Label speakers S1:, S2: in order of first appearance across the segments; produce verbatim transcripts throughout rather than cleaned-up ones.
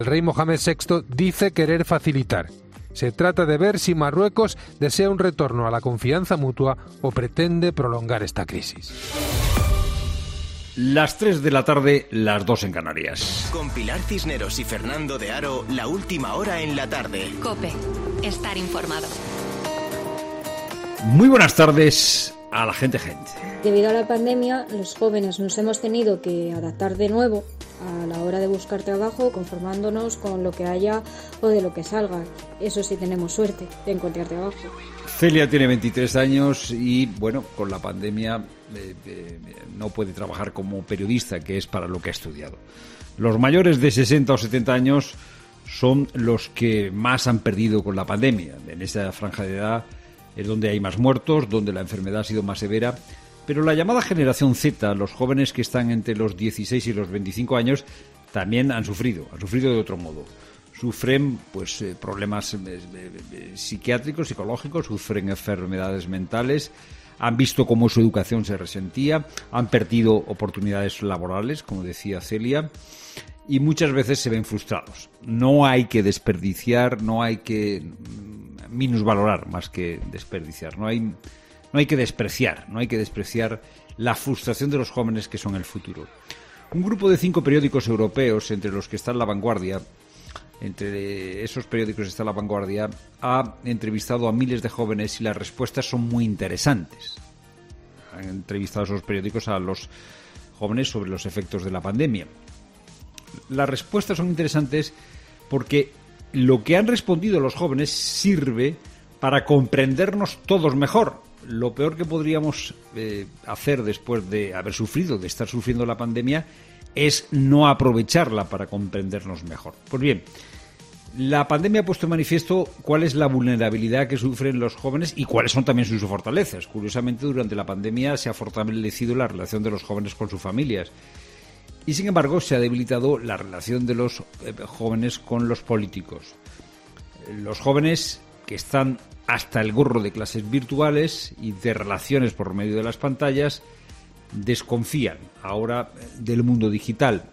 S1: El rey Mohamed sexto dice querer facilitar. Se trata de ver si Marruecos desea un retorno a la confianza mutua o pretende prolongar esta crisis.
S2: Las tres de la tarde, las dos en Canarias.
S3: Con Pilar Cisneros y Fernando de Aro, la última hora en la tarde.
S4: COPE. Estar informado.
S2: Muy buenas tardes a la gente gente.
S5: Debido a la pandemia, los jóvenes nos hemos tenido que adaptar de nuevo a la hora de buscar trabajo, conformándonos con lo que haya o de lo que salga. Eso sí, tenemos suerte de encontrar trabajo.
S2: Celia tiene veintitrés años y, bueno, con la pandemia eh, eh, no puede trabajar como periodista, que es para lo que ha estudiado. Los mayores de sesenta o setenta años son los que más han perdido con la pandemia. En esa franja de edad es donde hay más muertos, donde la enfermedad ha sido más severa. Pero la llamada generación Z, los jóvenes que están entre los dieciséis y los veinticinco años, también han sufrido, han sufrido de otro modo. Sufren pues eh, problemas eh, eh, psiquiátricos, psicológicos, sufren enfermedades mentales, han visto cómo su educación se resentía, han perdido oportunidades laborales, como decía Celia, y muchas veces se ven frustrados. No hay que desperdiciar, no hay que minusvalorar más que desperdiciar, no hay... No hay que despreciar, no hay que despreciar la frustración de los jóvenes que son el futuro. Un grupo de cinco periódicos europeos, entre los que está La Vanguardia, entre esos periódicos está La Vanguardia, ha entrevistado a miles de jóvenes y las respuestas son muy interesantes. Han entrevistado a esos periódicos a los jóvenes sobre los efectos de la pandemia. Las respuestas son interesantes porque lo que han respondido los jóvenes sirve para comprendernos todos mejor. Lo peor que podríamos eh, hacer después de haber sufrido, de estar sufriendo la pandemia, es no aprovecharla para comprendernos mejor. Pues bien, la pandemia ha puesto en manifiesto cuál es la vulnerabilidad que sufren los jóvenes y cuáles son también sus fortalezas. Curiosamente, durante la pandemia se ha fortalecido la relación de los jóvenes con sus familias. Y sin embargo, se ha debilitado la relación de los eh, jóvenes con los políticos. Los jóvenes que están hasta el gorro de clases virtuales y de relaciones por medio de las pantallas, desconfían ahora del mundo digital.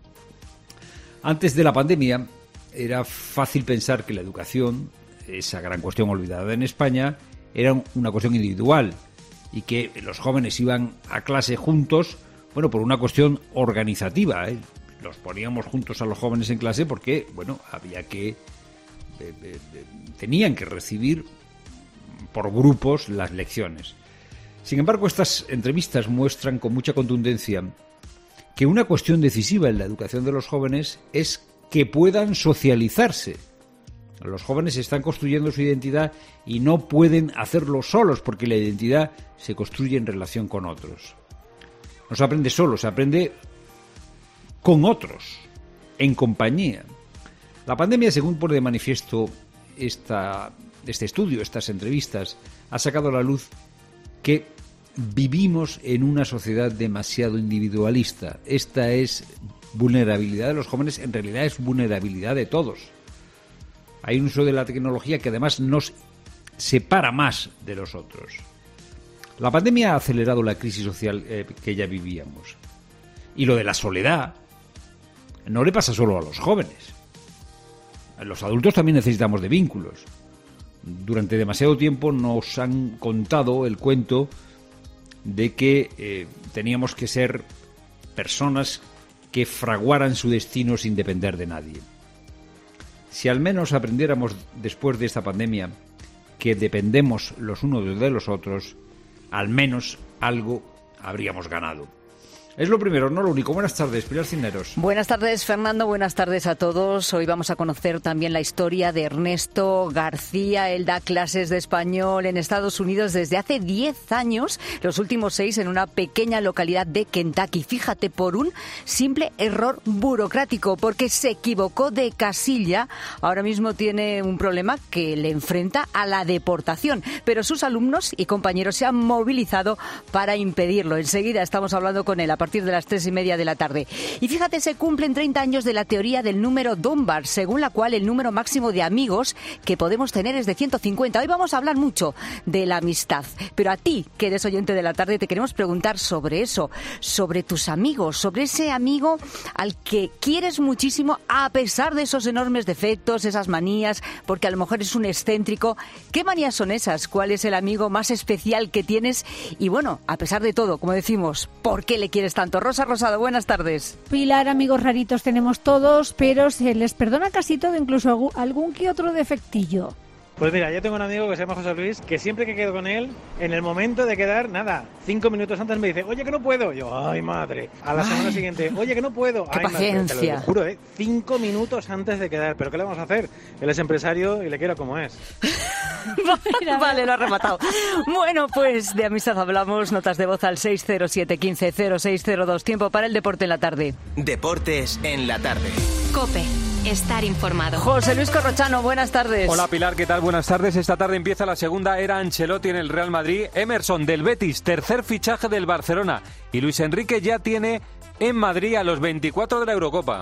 S2: Antes de la pandemia era fácil pensar que la educación, esa gran cuestión olvidada en España, era una cuestión individual y que los jóvenes iban a clase juntos, bueno, por una cuestión organizativa, ¿eh? Los poníamos juntos a los jóvenes en clase porque, bueno, había que... Eh, eh, tenían que recibir por grupos las lecciones. Sin embargo, estas entrevistas muestran con mucha contundencia que una cuestión decisiva en la educación de los jóvenes es que puedan socializarse. Los jóvenes están construyendo su identidad y no pueden hacerlo solos porque la identidad se construye en relación con otros. No se aprende solo, se aprende con otros, en compañía. La pandemia, según pone de manifiesto esta, este estudio, estas entrevistas, ha sacado a la luz que vivimos en una sociedad demasiado individualista. Esta es vulnerabilidad de los jóvenes, en realidad es vulnerabilidad de todos. Hay un uso de la tecnología que además nos separa más de los otros. La pandemia ha acelerado la crisis social eh, que ya vivíamos. Y lo de la soledad no le pasa solo a los jóvenes. Los adultos también necesitamos de vínculos. Durante demasiado tiempo nos han contado el cuento de que eh, teníamos que ser personas que fraguaran su destino sin depender de nadie. Si al menos aprendiéramos después de esta pandemia que dependemos los unos de los otros, al menos algo habríamos ganado. Es lo primero, no lo único. Buenas tardes, Pilar Cisneros.
S6: Buenas tardes, Fernando. Buenas tardes a todos. Hoy vamos a conocer también la historia de Ernesto García. Él da clases de español en Estados Unidos desde hace diez años, los últimos seis en una pequeña localidad de Kentucky. Fíjate, por un simple error burocrático, porque se equivocó de casilla. Ahora mismo tiene un problema que le enfrenta a la deportación, pero sus alumnos y compañeros se han movilizado para impedirlo. Enseguida estamos hablando con él. A partir de las tres y media de la tarde. Y fíjate, se cumplen treinta años de la teoría del número Dunbar, según la cual el número máximo de amigos que podemos tener es de ciento cincuenta. Hoy vamos a hablar mucho de la amistad, pero a ti, que eres oyente de la tarde, te queremos preguntar sobre eso, sobre tus amigos, sobre ese amigo al que quieres muchísimo a pesar de esos enormes defectos, esas manías, porque a lo mejor es un excéntrico. ¿Qué manías son esas? ¿Cuál es el amigo más especial que tienes? Y bueno, a pesar de todo, como decimos, ¿por qué le quieres tanto? Rosa Rosado, buenas tardes.
S7: Pilar, amigos raritos tenemos todos, pero se les perdona casi todo, incluso algún que otro defectillo.
S8: Pues mira, yo tengo un amigo que se llama José Luis, que siempre que quedo con él, en el momento de quedar, nada, cinco minutos antes me dice, oye, que no puedo. Yo, ay, madre. A la ay. semana siguiente, oye, que no puedo.
S6: Qué
S8: ay,
S6: paciencia.
S8: Madre, te lo juro, ¿eh? Cinco minutos antes de quedar. ¿Pero qué le vamos a hacer? Él es empresario y le quiero como es.
S6: Vale, lo ha rematado. Bueno, pues de amistad hablamos. Notas de voz al seis cero siete, uno cinco, cero seis cero dos. Tiempo para el deporte en la tarde.
S3: Deportes en la tarde.
S4: COPE. Estar informado.
S6: José Luis Corrochano, buenas tardes.
S1: Hola Pilar, ¿qué tal? Buenas tardes. Esta tarde empieza la segunda era Ancelotti en el Real Madrid. Emerson del Betis, tercer fichaje del Barcelona. Y Luis Enrique ya tiene en Madrid a los veinticuatro de la Eurocopa.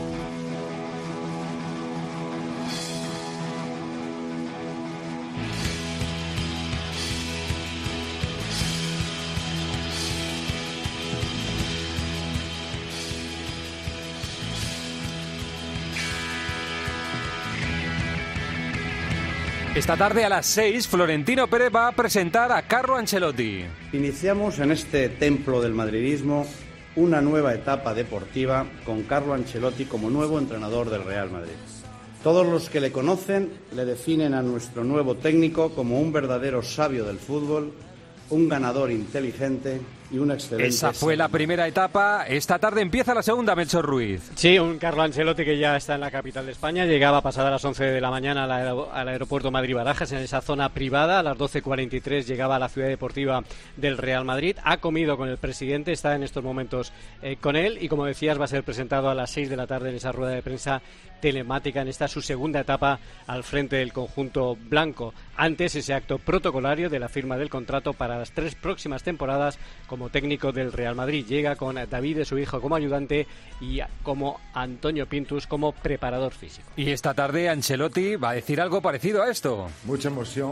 S1: Esta tarde a las seis, Florentino Pérez va a presentar a Carlo Ancelotti.
S9: Iniciamos en este templo del madridismo una nueva etapa deportiva con Carlo Ancelotti como nuevo entrenador del Real Madrid. Todos los que le conocen le definen a nuestro nuevo técnico como un verdadero sabio del fútbol, un ganador inteligente y un excelente...
S1: Esa fue la primera etapa. Esta tarde empieza la segunda, Melchor Ruiz.
S10: Sí, un Carlo Ancelotti que ya está en la capital de España. Llegaba pasada las once de la mañana al, aer- al aeropuerto Madrid-Barajas, en esa zona privada. A las doce cuarenta y tres llegaba a la ciudad deportiva del Real Madrid. Ha comido con el presidente, está en estos momentos eh, con él. Y como decías, va a ser presentado a las seis de la tarde en esa rueda de prensa telemática, en esta su segunda etapa al frente del conjunto blanco. Antes, ese acto protocolario de la firma del contrato para las tres próximas temporadas como técnico del Real Madrid. Llega con David, su hijo, como ayudante y como Antonio Pintus como preparador físico.
S1: Y esta tarde Ancelotti va a decir algo parecido a esto.
S11: Mucha emoción.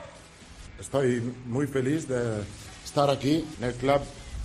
S11: Estoy muy feliz de estar aquí en el club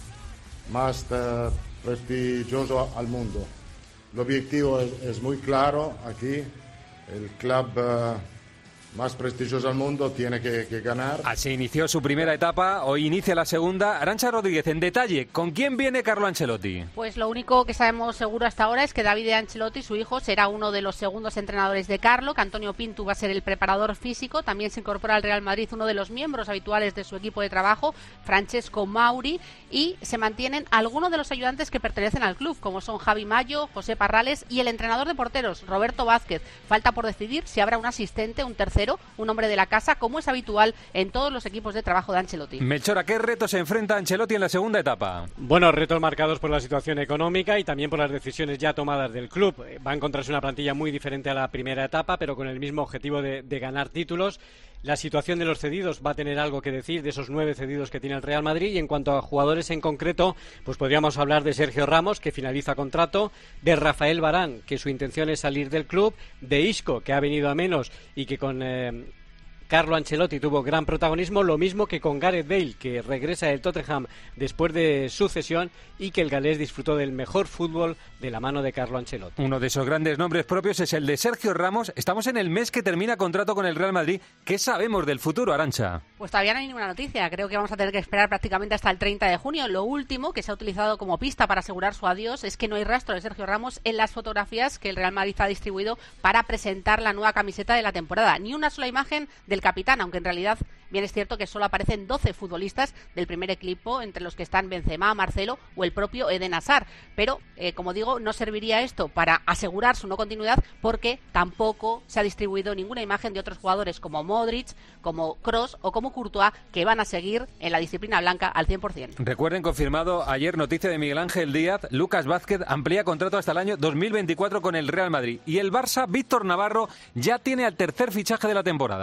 S11: más uh, prestigioso al mundo. El objetivo es, es muy claro aquí. El club uh, más prestigioso del mundo tiene que, que ganar.
S1: Así inició su primera etapa, hoy inicia la segunda. Arantxa Rodríguez, en detalle, ¿con quién viene Carlo Ancelotti?
S12: Pues lo único que sabemos seguro hasta ahora es que David Ancelotti, su hijo, será uno de los segundos entrenadores de Carlo, que Antonio Pintu va a ser el preparador físico. También se incorpora al Real Madrid uno de los miembros habituales de su equipo de trabajo, Francesco Mauri, y se mantienen algunos de los ayudantes que pertenecen al club, como son Javi Mayo, José Parrales y el entrenador de porteros, Roberto Vázquez. Falta por decidir si habrá un asistente, un tercero, un hombre de la casa, como es habitual en todos los equipos de trabajo de Ancelotti.
S1: Melchor, ¿a qué retos se enfrenta Ancelotti en la segunda etapa?
S10: Bueno, retos marcados por la situación económica y también por las decisiones ya tomadas del club. Va a encontrarse una plantilla muy diferente a la primera etapa, pero con el mismo objetivo de, de ganar títulos. La situación de los cedidos va a tener algo que decir, de esos nueve cedidos que tiene el Real Madrid. Y en cuanto a jugadores en concreto, pues podríamos hablar de Sergio Ramos, que finaliza contrato, de Rafael Varane, que su intención es salir del club, de Isco, que ha venido a menos y que con eh, Carlo Ancelotti tuvo gran protagonismo, lo mismo que con Gareth Bale, que regresa del Tottenham después de su cesión y que el galés disfrutó del mejor fútbol de la mano de Carlo Ancelotti.
S1: Uno de esos grandes nombres propios es el de Sergio Ramos. Estamos en el mes que termina contrato con el Real Madrid. ¿Qué sabemos del futuro, Arantxa?
S12: Pues todavía no hay ninguna noticia. Creo que vamos a tener que esperar prácticamente hasta el treinta de junio. Lo último que se ha utilizado como pista para asegurar su adiós es que no hay rastro de Sergio Ramos en las fotografías que el Real Madrid ha distribuido para presentar la nueva camiseta de la temporada. Ni una sola imagen del capitán, aunque en realidad bien es cierto que solo aparecen doce futbolistas del primer equipo, entre los que están Benzema, Marcelo o el propio Eden Hazard. Pero, eh, como digo, no serviría esto para asegurar su no continuidad, porque tampoco se ha distribuido ninguna imagen de otros jugadores como Modric, como Kroos o como Courtois, que van a seguir en la disciplina blanca al cien por ciento.
S1: Recuerden, confirmado ayer, noticia de Miguel Ángel Díaz, Lucas Vázquez amplía contrato hasta el año dos mil veinticuatro con el Real Madrid. Y el Barça, Víctor Navarro, ya tiene al tercer fichaje de la temporada.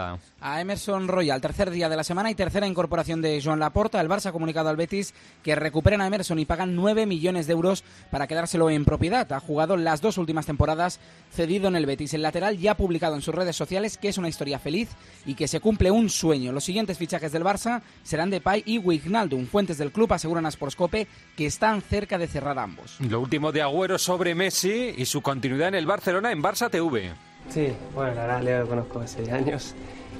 S13: a Emerson Royal, tercer día de la semana y tercera incorporación de Joan Laporta. El Barça ha comunicado al Betis que recuperan a Emerson y pagan nueve millones de euros para quedárselo en propiedad. Ha jugado las dos últimas temporadas cedido en el Betis. El lateral ya ha publicado en sus redes sociales que es una historia feliz y que se cumple un sueño. Los siguientes fichajes del Barça serán Depay y Wijnaldum. Fuentes del club aseguran a Sportscope que están cerca de cerrar ambos.
S1: Lo último de Agüero sobre Messi y su continuidad en el Barcelona en Barça T V.
S14: Sí, bueno, la verdad Leo lo conozco hace años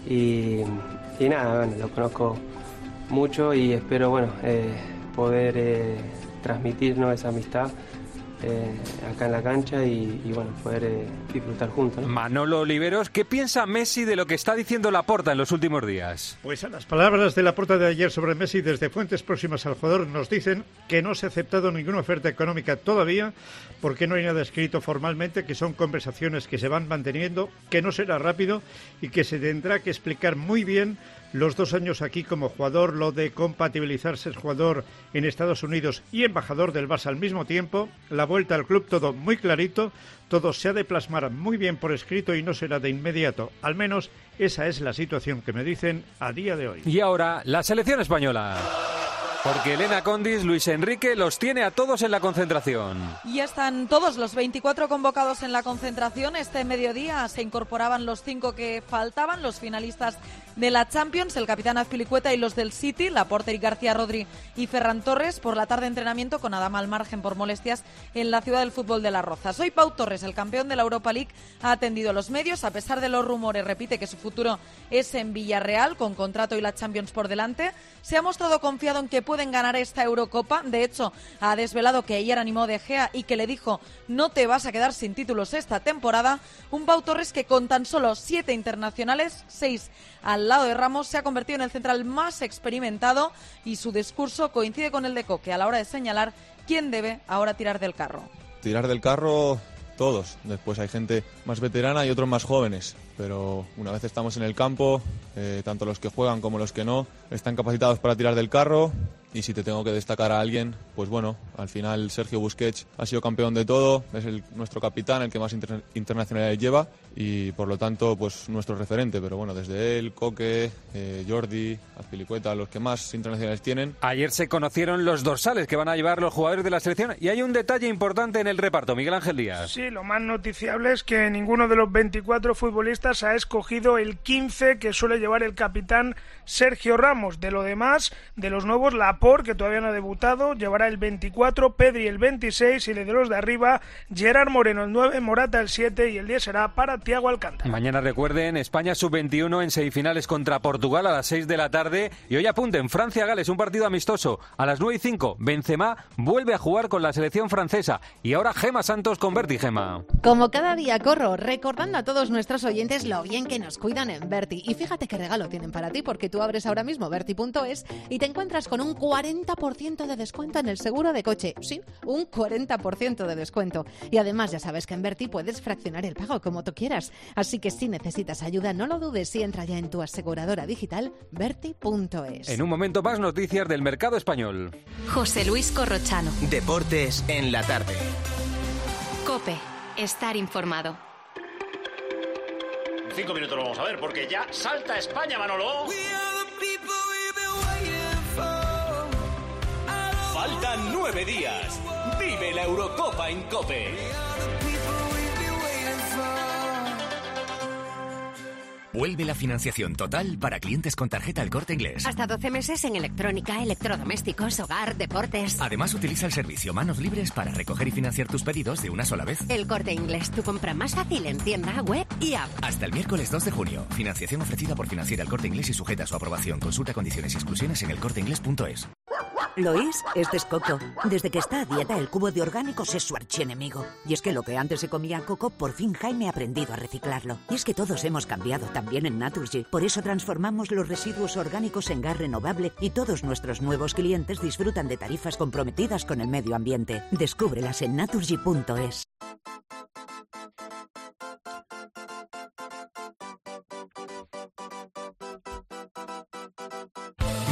S14: y, y nada, bueno, lo conozco mucho y espero, bueno, eh, poder eh, transmitirnos esa amistad Eh, acá en la cancha y, y bueno, poder eh, disfrutar juntos, ¿no?
S1: Manolo Oliveros, ¿qué piensa Messi de lo que está diciendo Laporta en los últimos días?
S15: Pues a las palabras de Laporta de ayer sobre Messi desde fuentes próximas al jugador nos dicen que no se ha aceptado ninguna oferta económica todavía porque no hay nada escrito formalmente, que son conversaciones que se van manteniendo, que no será rápido y que se tendrá que explicar muy bien los dos años aquí como jugador, lo de compatibilizarse el jugador en Estados Unidos y embajador del Barça al mismo tiempo, la vuelta al club, todo muy clarito, todo se ha de plasmar muy bien por escrito y no será de inmediato. Al menos esa es la situación que me dicen a día de hoy.
S1: Y ahora, la selección española. Porque Elena Condis, Luis Enrique los tiene a todos en la concentración.
S16: Ya están todos los veinticuatro convocados en la concentración. Este mediodía se incorporaban los cinco que faltaban, los finalistas de la Champions, el capitán Azpilicueta y los del City, Laporta y García Rodri y Ferran Torres. Por la tarde entrenamiento con Adama al margen por molestias en la ciudad del fútbol de Las Rozas. Hoy Pau Torres, el campeón de la Europa League, ha atendido a los medios. A pesar de los rumores, repite que su futuro es en Villarreal, con contrato y la Champions por delante. Se ha mostrado confiado en que pueden ganar esta Eurocopa. De hecho, ha desvelado que ayer animó De Gea y que le dijo: no te vas a quedar sin títulos esta temporada. Un Pau Torres que con tan solo siete internacionales, seis al lado de Ramos, se ha convertido en el central más experimentado y su discurso coincide con el de Coque a la hora de señalar quién debe ahora tirar del carro.
S17: Tirar del carro todos. Después hay gente más veterana y otros más jóvenes. Pero una vez estamos en el campo, eh, tanto los que juegan como los que no están capacitados para tirar del carro. Y si te tengo que destacar a alguien, pues bueno, al final Sergio Busquets ha sido campeón de todo, es el, nuestro capitán, el que más inter- internacionalidades lleva y por lo tanto pues nuestro referente. Pero bueno, desde él, Coque, eh, Jordi, Azpilicueta, los que más internacionales tienen.
S1: Ayer se conocieron los dorsales que van a llevar los jugadores de la selección y hay un detalle importante en el reparto. Miguel Ángel Díaz.
S18: Sí, lo más noticiable es que ninguno de los veinticuatro futbolistas ha escogido el quince que suele llevar el capitán Sergio Ramos. De lo demás, de los nuevos, Laporte, que todavía no ha debutado, llevará el veinticuatro, Pedri el veintiséis y de los de arriba, Gerard Moreno el nueve, Morata el siete y el diez será para Thiago Alcántara.
S1: Mañana recuerden, España sub veintiuno en semifinales contra Portugal a las seis de la tarde y hoy apunten, Francia-Gales, un partido amistoso a las nueve y cinco. Benzema vuelve a jugar con la selección francesa y ahora Gema Santos con Berti. Gema.
S19: Como cada día corro, recordando a todos nuestros oyentes lo bien que nos cuidan en Berti. Y fíjate qué regalo tienen para ti, porque tú abres ahora mismo berti punto es y te encuentras con un cuarenta por ciento de descuento en el seguro de coche. Sí, un cuarenta por ciento de descuento. Y además ya sabes que en Berti puedes fraccionar el pago como tú quieras. Así que si necesitas ayuda, no lo dudes y entra ya en tu aseguradora digital berti punto es.
S1: En un momento más, noticias del mercado español.
S4: José Luis Corrochano.
S3: Deportes en la tarde.
S4: COPE. Estar informado.
S20: En cinco minutos lo vamos a ver porque ya salta España, Manolo.
S21: Faltan nueve días. Vive la Eurocopa en COPE.
S22: Vuelve la financiación total para clientes con tarjeta El Corte Inglés.
S23: Hasta doce meses en electrónica, electrodomésticos, hogar, deportes.
S22: Además, utiliza el servicio Manos Libres para recoger y financiar tus pedidos de una sola vez.
S23: El Corte Inglés, tu compra más fácil en tienda, web y app.
S22: Hasta el miércoles dos de junio. Financiación ofrecida por Financiera El Corte Inglés y sujeta a su aprobación. Consulta condiciones y exclusiones en el corte inglés punto es.
S24: Lois, este es Coco. Desde que está a dieta, el cubo de orgánicos es su archienemigo. Y es que lo que antes se comía Coco, por fin Jaime ha aprendido a reciclarlo. Y es que todos hemos cambiado, también en Naturgy. Por eso transformamos los residuos orgánicos en gas renovable y todos nuestros nuevos clientes disfrutan de tarifas comprometidas con el medio ambiente. Descúbrelas en naturgy punto es.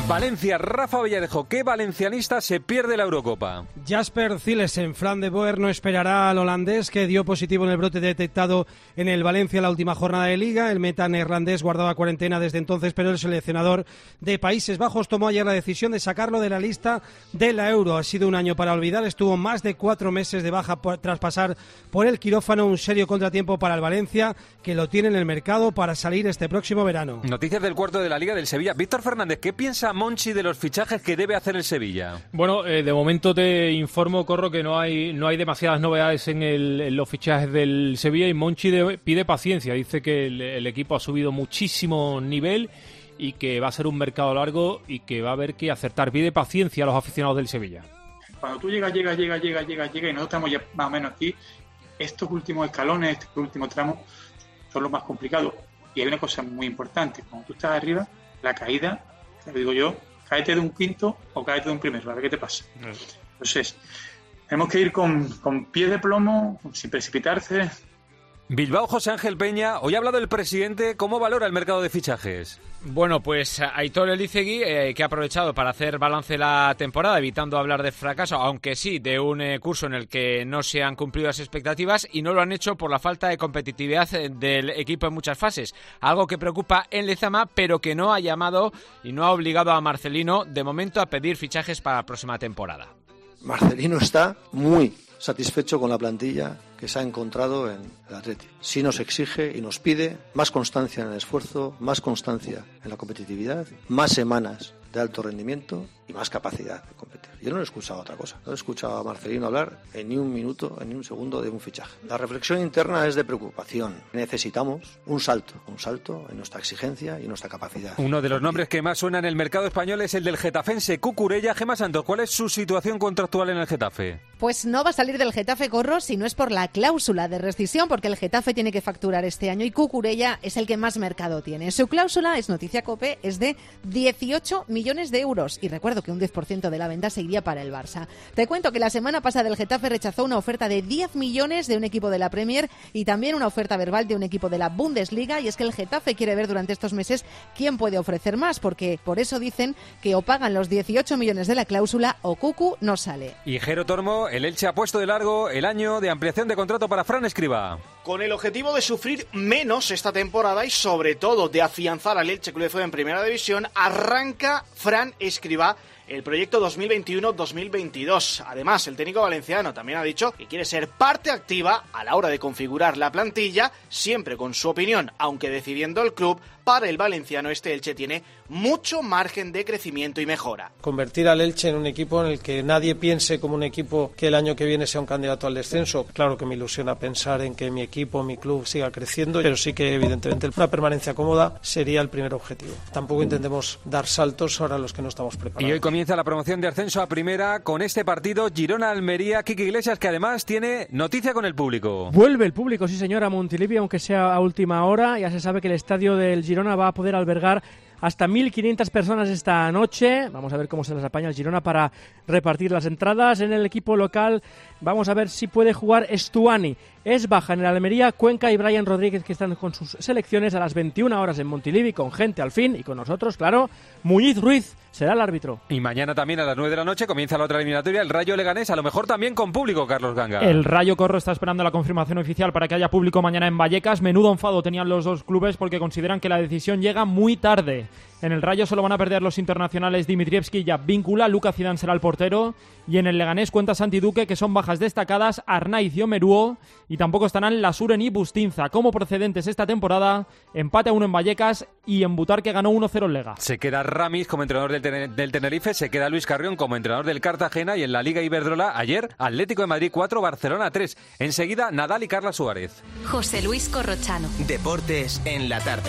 S1: Valencia, Rafa Villarejo, ¿qué valencianista se pierde la Eurocopa?
S2: Jasper Cillesen, Fran de Boer, no esperará al holandés que dio positivo en el brote detectado en el Valencia la última jornada de Liga. El meta neerlandés guardaba cuarentena desde entonces, pero el seleccionador de Países Bajos tomó ayer la decisión de sacarlo de la lista de la Euro. Ha sido un año para olvidar, estuvo más de cuatro meses de baja por, tras pasar por el quirófano, un serio contratiempo para el Valencia, que lo tiene en el mercado para salir este próximo verano.
S1: Noticias del cuarto de la Liga del Sevilla. Víctor Fernández, ¿qué piensa Monchi de los fichajes que debe hacer el Sevilla?
S5: Bueno, eh, de momento te informo, Corro, que no hay no hay demasiadas novedades en, el, en los fichajes del Sevilla y Monchi de, pide paciencia. Dice que el, el equipo ha subido muchísimo nivel y que va a ser un mercado largo y que va a haber que acertar. Pide paciencia a los aficionados del Sevilla.
S7: Cuando tú llegas, llegas, llegas, llegas, llegas, llegas y nosotros estamos ya más o menos aquí, estos últimos escalones, estos últimos tramos son los más complicados. Y hay una cosa muy importante, cuando tú estás arriba, la caída, te lo digo yo, cáete de un quinto o cáete de un primero, a ver qué te pasa. Entonces, tenemos que ir con, con pie de plomo, sin precipitarse.
S1: Bilbao, José Ángel Peña, hoy ha hablado el presidente, ¿cómo valora el mercado de fichajes?
S8: Bueno, pues Aitor Elizegui, eh, que ha aprovechado para hacer balance de la temporada, evitando hablar de fracaso, aunque sí de un eh, curso en el que no se han cumplido las expectativas, y no lo han hecho por la falta de competitividad del equipo en muchas fases, algo que preocupa en Lezama, pero que no ha llamado y no ha obligado a Marcelino de momento a pedir fichajes para la próxima temporada.
S25: Marcelino está muy satisfecho con la plantilla que se ha encontrado en el Atleti. Sí nos exige y nos pide más constancia en el esfuerzo, más constancia en la competitividad, más semanas de alto rendimiento y más capacidad de competir. Yo no he escuchado otra cosa, no he escuchado a Marcelino hablar en ni un minuto, en ni un segundo de un fichaje. La reflexión interna es de preocupación. Necesitamos un salto, un salto en nuestra exigencia y en nuestra capacidad.
S1: Uno de los nombres que más suena en el mercado español es el del getafense Cucurella. Gemma Santos, ¿cuál es su situación contractual en el Getafe?
S19: Pues no va a salir del Getafe, Corro, si no es por la cláusula de rescisión, porque el Getafe tiene que facturar este año y Cucurella es el que más mercado tiene. Su cláusula, es noticia COPE, es de dieciocho millones de euros y recuerdo que un diez por ciento de la venta se iría para el Barça. Te cuento que la semana pasada el Getafe rechazó una oferta de diez millones de un equipo de la Premier y también una oferta verbal de un equipo de la Bundesliga, y es que el Getafe quiere ver durante estos meses quién puede ofrecer más, porque por eso dicen que o pagan los dieciocho millones de la cláusula o Cucu no sale.
S1: Y Jero Tormo, el Elche ha puesto de largo el año de ampliación de contrato para Fran Escribá.
S26: Con el objetivo de sufrir menos esta temporada y sobre todo de afianzar al Elche Club de Fútbol en Primera División, arranca Fran Escribá el proyecto dos mil veintiuno dos mil veintidós. Además, el técnico valenciano también ha dicho que quiere ser parte activa a la hora de configurar la plantilla, siempre con su opinión, aunque decidiendo el club. Para el valenciano, este Elche tiene mucho margen de crecimiento y mejora.
S27: Convertir al Elche en un equipo en el que nadie piense como un equipo que el año que viene sea un candidato al descenso. Claro que me ilusiona pensar en que mi equipo, mi club siga creciendo, pero sí que evidentemente una permanencia cómoda sería el primer objetivo. Tampoco intentemos dar saltos ahora a los que no estamos preparados.
S1: Y hoy comienza la promoción de ascenso a primera con este partido Girona-Almería. Kiki Iglesias, que además tiene noticia con el público.
S2: Vuelve el público, sí señor, a Montilivi, aunque sea a última hora. Ya se sabe que el estadio del Girona va a poder albergar hasta mil quinientas personas esta noche. Vamos a ver cómo se las apaña el Girona para repartir las entradas. En el equipo local vamos a ver si puede jugar Estuani. Es baja en el Almería, Cuenca y Brian Rodríguez, que están con sus selecciones a las veintiuna horas en Montilivi, con gente al fin y con nosotros, claro. Muñiz Ruiz será el árbitro.
S1: Y mañana también a las nueve de la noche comienza la otra eliminatoria, el Rayo Leganés, a lo mejor también con público, Carlos Ganga.
S2: El Rayo, Corro, está esperando la confirmación oficial para que haya público mañana en Vallecas. Menudo enfado tenían los dos clubes porque consideran que la decisión llega muy tarde. En el Rayo solo van a perder los internacionales Dimitrievski y Advíncula. Lucas Zidane será el portero. Y en el Leganés cuenta Santi Duque, que son bajas destacadas Arnaiz y Omeruo. Y tampoco estarán Lasuren y Bustinza. Como procedentes esta temporada, empate a uno en Vallecas y en Butarque ganó uno cero en Lega.
S1: Se queda Ramis como entrenador del, ten- del Tenerife, se queda Luis Carrión como entrenador del Cartagena, y en la Liga Iberdrola ayer Atlético de Madrid cuatro, Barcelona tres. Enseguida Nadal y Carla Suárez.
S4: José Luis Corrochano.
S3: Deportes en la tarde.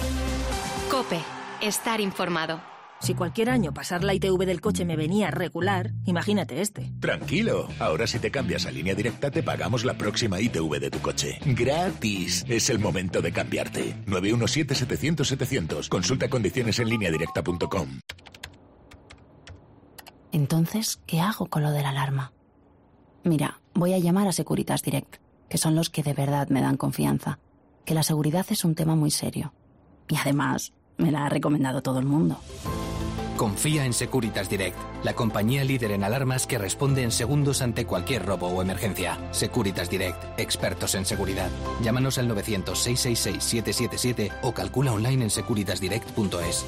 S4: COPE. Estar informado.
S28: Si cualquier año pasar la I T V del coche me venía regular, imagínate este.
S29: Tranquilo, ahora si te cambias a Línea Directa te pagamos la próxima I T V de tu coche. ¡Gratis! Es el momento de cambiarte. nueve uno siete, setecientos, setecientos. Consulta condiciones en línea directa punto com.
S28: Entonces, ¿qué hago con lo de la alarma? Mira, voy a llamar a Securitas Direct, que son los que de verdad me dan confianza. Que la seguridad es un tema muy serio. Y además, me la ha recomendado todo el mundo.
S6: Confía en Securitas Direct, la compañía líder en alarmas que responde en segundos ante cualquier robo o emergencia. Securitas Direct, expertos en seguridad. Llámanos al novecientos, seiscientos sesenta y seis, setecientos setenta y siete o calcula online en securitas direct punto es.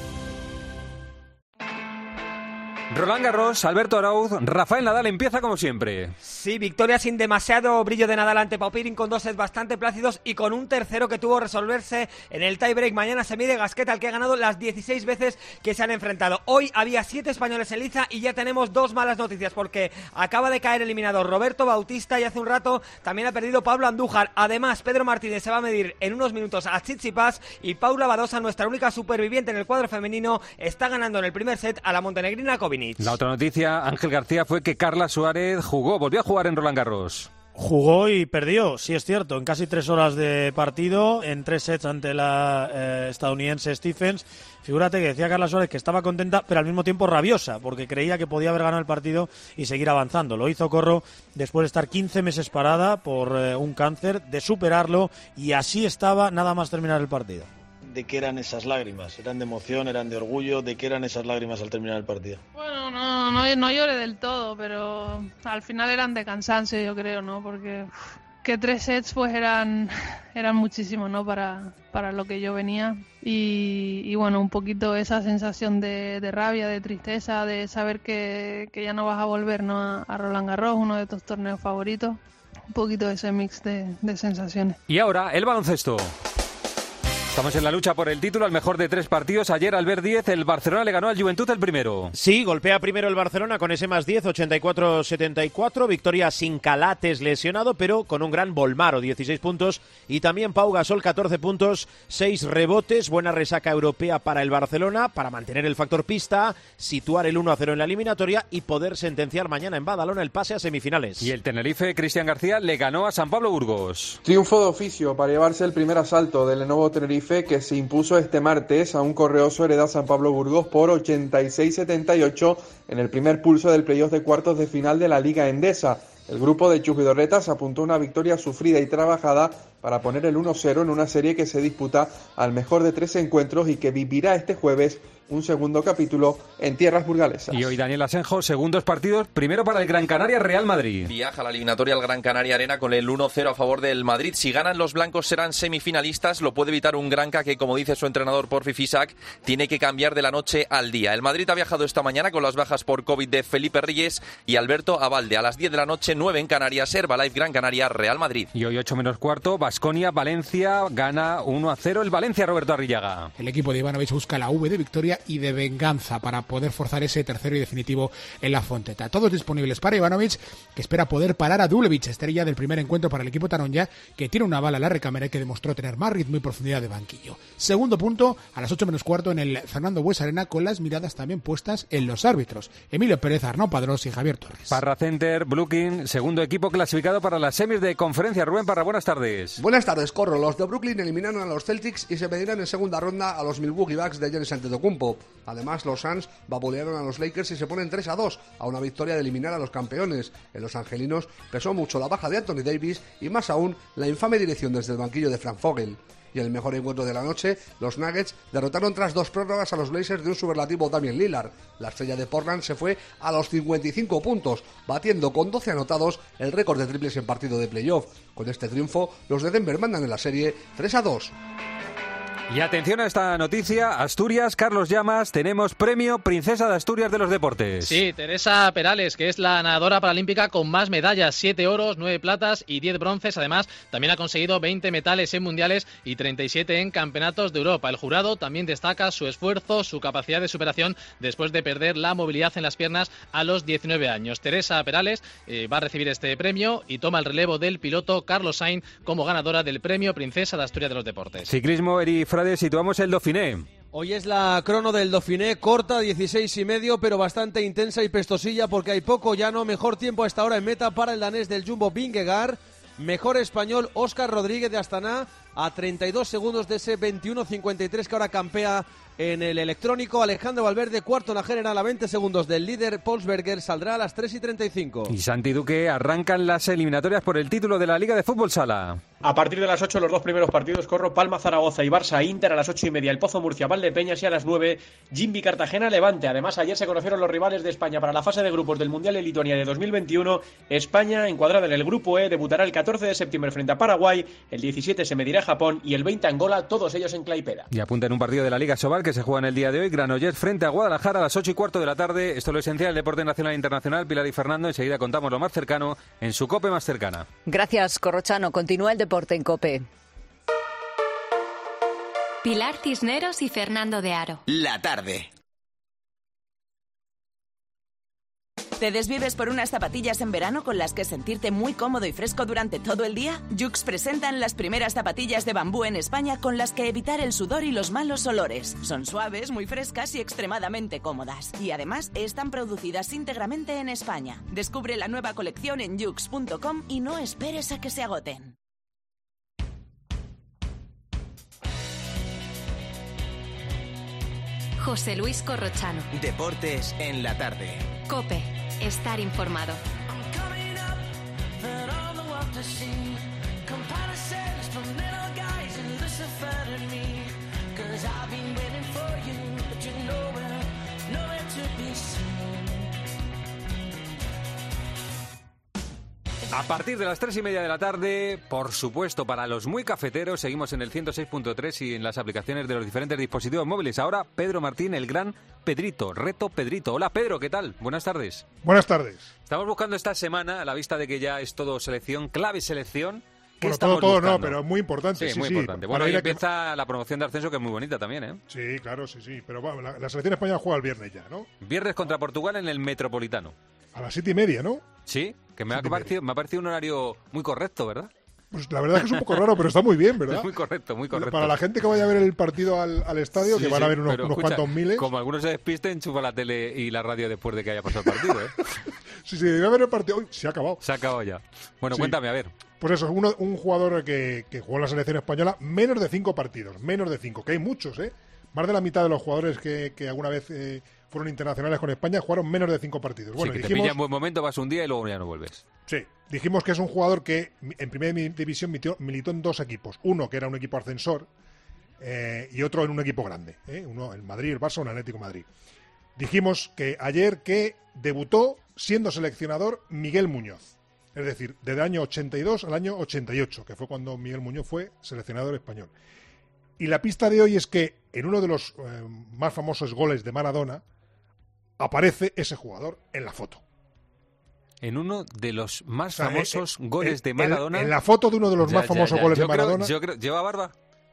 S1: Roland Garros, Alberto Arauz, Rafael Nadal empieza como siempre.
S9: Sí, victoria sin demasiado brillo de Nadal ante Popyrin, con dos sets bastante plácidos y con un tercero que tuvo que resolverse en el tiebreak. Mañana se mide Gasquet, al que ha ganado las dieciséis veces que se han enfrentado. Hoy había siete españoles en liza y ya tenemos dos malas noticias, porque acaba de caer eliminado Roberto Bautista y hace un rato también ha perdido Pablo Andújar. Además, Pedro Martínez se va a medir en unos minutos a Tsitsipas y Paula Badosa, nuestra única superviviente en el cuadro femenino, está ganando en el primer set a la montenegrina Kovinic.
S1: La otra noticia, Ángel García, fue que Carla Suárez jugó, volvió a jugar en Roland Garros.
S10: Jugó y perdió, sí es cierto, en casi tres horas de partido, en tres sets ante la eh, estadounidense Stephens. Figúrate que decía Carla Suárez que estaba contenta, pero al mismo tiempo rabiosa, porque creía que podía haber ganado el partido y seguir avanzando. Lo hizo Corro después de estar quince meses parada por eh, un cáncer, de superarlo, y así estaba nada más terminar el partido.
S11: ¿De qué eran esas lágrimas? ¿Eran de emoción, eran de orgullo? ¿De qué eran esas lágrimas al terminar el partido?
S12: Bueno, no, no, no lloré del todo, pero al final eran de cansancio, yo creo, ¿no? Porque uf, que tres sets pues eran, eran muchísimo, ¿no? Para, para lo que yo venía. Y, y bueno, un poquito esa sensación de, de rabia, de tristeza, de saber que, que ya no vas a volver, ¿no? a, a Roland Garros, uno de tus torneos favoritos. Un poquito ese mix de, de sensaciones.
S1: Y ahora, el baloncesto. Estamos en la lucha por el título, al mejor de tres partidos. Ayer, al ver diez, el Barcelona le ganó al Juventud el primero.
S13: Sí, golpea primero el Barcelona con ese más diez, ochenta y cuatro setenta y cuatro. Victoria sin Calates lesionado, pero con un gran Bolmaro, dieciséis puntos. Y también Pau Gasol, catorce puntos, seis rebotes. Buena resaca europea para el Barcelona, para mantener el factor pista, situar el uno a cero en la eliminatoria y poder sentenciar mañana en Badalona el pase a semifinales.
S1: Y el Tenerife, Cristian García, le ganó a San Pablo Burgos.
S14: Triunfo de oficio para llevarse el primer asalto del Lenovo Tenerife, que se impuso este martes a un Correoso Hereda San Pablo Burgos por ochenta y seis setenta y ocho en el primer pulso del playoff de cuartos de final de la Liga Endesa. El grupo de Chubidorretas apuntó una victoria sufrida y trabajada para poner el uno cero en una serie que se disputa al mejor de tres encuentros y que vivirá este jueves un segundo capítulo en tierras burgalesas.
S1: Y hoy Daniel Asenjo, segundos partidos, primero para el Gran Canaria Real Madrid.
S15: Viaja a la eliminatoria al Gran Canaria Arena con el uno cero a favor del Madrid. Si ganan los blancos serán semifinalistas, lo puede evitar un Granca que, como dice su entrenador Porfi Fisac, tiene que cambiar de la noche al día. El Madrid ha viajado esta mañana con las bajas por COVID de Felipe Reyes y Alberto Abalde. A las diez de la noche, nueve en Canarias, Herbalife Gran Canaria Real Madrid.
S1: Y hoy ocho menos cuarto, Baskonia Valencia gana uno a cero el Valencia, Roberto Arrillaga.
S16: El equipo de Ivanovic busca la V de victoria y de venganza para poder forzar ese tercero y definitivo en la Fonteta. Todos disponibles para Ivanovic, que espera poder parar a Dulevic, estrella del primer encuentro para el equipo taronja, que tiene una bala en la recámara y que demostró tener más ritmo y profundidad de banquillo. Segundo punto, a las ocho menos cuarto en el Fernando Bues Arena, con las miradas también puestas en los árbitros, Emilio Pérez, Arnau Padrós y Javier Torres.
S1: Parra Center, Brooklyn, segundo equipo clasificado para las semis de conferencia. Rubén Parra, buenas tardes.
S30: Buenas tardes, Corro. Los de Brooklyn eliminaron a los Celtics y se medirán en segunda ronda a los Milwaukee Bucks de Giannis Antetokounmpo. Además, los Suns vapulearon a los Lakers y se ponen tres a dos a una victoria de eliminar a los campeones. En los angelinos pesó mucho la baja de Anthony Davis y más aún la infame dirección desde el banquillo de Frank Vogel. Y el mejor encuentro de la noche, los Nuggets derrotaron tras dos prórrogas a los Blazers de un superlativo Damian Lillard. La estrella de Portland se fue a los cincuenta y cinco puntos, batiendo con doce anotados el récord de triples en partido de playoff. Con este triunfo, los de Denver mandan en la serie tres a dos.
S1: Y atención a esta noticia, Asturias, Carlos Llamas, tenemos premio Princesa de Asturias de los Deportes.
S31: Sí, Teresa Perales, que es la nadadora paralímpica con más medallas, siete oros, nueve platas y diez bronces. Además, también ha conseguido veinte metales en mundiales y treinta y siete en campeonatos de Europa. El jurado también destaca su esfuerzo, su capacidad de superación después de perder la movilidad en las piernas a los diecinueve años. Teresa Perales eh, va a recibir este premio y toma el relevo del piloto Carlos Sainz como ganadora del premio Princesa de Asturias de los Deportes.
S1: Ciclismo, Eri Frade, situamos el Dauphiné.
S32: Hoy es la crono del Dauphiné, corta, dieciséis y medio, pero bastante intensa y pestosilla porque hay poco llano. Mejor tiempo a esta hora en meta para el danés del Jumbo Vingegaard. Mejor español Óscar Rodríguez de Astana, a treinta y dos segundos de ese veintiuno cincuenta y tres que ahora campea en el electrónico. Alejandro Valverde, cuarto en la general, a veinte segundos del líder Polsberger, saldrá a las tres y treinta y cinco.
S1: Y Santi Duque, arrancan las eliminatorias por el título de la Liga de Fútbol Sala.
S5: A partir de las ocho los dos primeros partidos, Corro, Palma, Zaragoza y Barça, Inter a las ocho y media, el Pozo, Murcia, Valdepeñas y a las nueve, Jimbi, Cartagena, Levante. Además, ayer se conocieron los rivales de España para la fase de grupos del Mundial de Lituania de dos mil veintiuno. España, encuadrada en el grupo E, debutará el catorce de septiembre frente a Paraguay, el diecisiete se medirá a Japón y el veinte a Angola, todos ellos en Claipeda.
S1: Y apunta en un partido de la Liga Sobal que se juega en el día de hoy, Granollers frente a Guadalajara a las ocho y cuarto de la tarde. Esto es lo esencial del deporte nacional e internacional. Pilar y Fernando, enseguida contamos lo más cercano en su COPE más cercana.
S7: Gracias, Corrochano. Continúa el deporte en COPE.
S4: Pilar Cisneros y Fernando de Aro.
S3: La tarde.
S8: ¿Te desvives por unas zapatillas en verano con las que sentirte muy cómodo y fresco durante todo el día? Yux presentan las primeras zapatillas de bambú en España con las que evitar el sudor y los malos olores. Son suaves, muy frescas y extremadamente cómodas. Y además están producidas íntegramente en España. Descubre la nueva colección en yux punto com y no esperes a que se agoten.
S4: José Luis Corrochano.
S3: Deportes en la tarde.
S4: COPE. Estar informado.
S1: A partir de las tres y media de la tarde, por supuesto, para los muy cafeteros, seguimos en el ciento seis punto tres y en las aplicaciones de los diferentes dispositivos móviles. Ahora, Pedro Martín, el gran Pedrito, Reto Pedrito. Hola, Pedro, ¿qué tal? Buenas tardes.
S17: Buenas tardes.
S1: Estamos buscando esta semana, a la vista de que ya es todo selección, clave selección. ¿Qué
S17: Bueno,
S1: estamos
S17: todo, todo
S1: buscando?
S17: no, pero muy importante.
S1: Sí,
S17: Sí,
S1: muy
S17: sí,
S1: importante.
S17: para
S1: Bueno, y
S17: ir a que-
S1: empieza la promoción de ascenso, que es muy bonita también, ¿eh?
S17: Sí, claro, sí, sí. Pero bueno, la, la selección española juega el viernes ya, ¿no?
S1: Viernes contra Portugal en el Metropolitano.
S17: A las siete y media, ¿no?
S1: Sí, que me ha,
S17: Siete y
S1: parecido, me ha parecido un horario muy correcto, ¿verdad?
S17: Pues la verdad es que es un poco raro, pero está muy bien, ¿verdad?
S1: Es muy correcto, muy correcto.
S17: Para la gente que vaya a ver el partido al, al estadio,
S1: Sí,
S17: que van
S1: sí,
S17: a ver unos,
S1: pero
S17: unos
S1: escucha,
S17: cuantos miles.
S1: Como algunos se despisten, chupa la tele y la radio después de que haya pasado el partido, ¿eh?
S17: Sí, sí, debe haber el partido. Uy, se ha acabado.
S1: Se ha acabado ya. Bueno,
S17: Sí.
S1: cuéntame, a ver.
S17: Pues eso, uno, un jugador que, que jugó en la selección española menos de cinco partidos, menos de cinco, que hay muchos, ¿eh? Más de la mitad de los jugadores que, que alguna vez eh, fueron internacionales con España jugaron menos de cinco partidos. Bueno,
S1: sí, que te
S17: dijimos,
S1: pilla en buen momento, vas un día y luego ya no vuelves.
S17: sí, dijimos que es un jugador que en primera división militó, militó en dos equipos. Uno que era un equipo ascensor eh, y otro en un equipo grande. ¿eh? Uno el Madrid, el Barça, un Atlético de Madrid. Dijimos que ayer que debutó siendo seleccionador Miguel Muñoz. Es decir, desde el año ochenta y dos al año ochenta y ocho, que fue cuando Miguel Muñoz fue seleccionador español. Y la pista de hoy es que en uno de los eh, más famosos goles de Maradona aparece ese jugador en la foto.
S1: En uno de los más
S17: O sea,
S1: famosos
S17: eh, eh,
S1: goles de
S17: en-
S1: Maradona.
S17: En la foto de uno de los
S1: Ya,
S17: más
S1: ya,
S17: famosos
S1: ya.
S17: goles
S1: Yo
S17: de
S1: creo-
S17: Maradona.
S1: yo creo- ¿Lleva barba?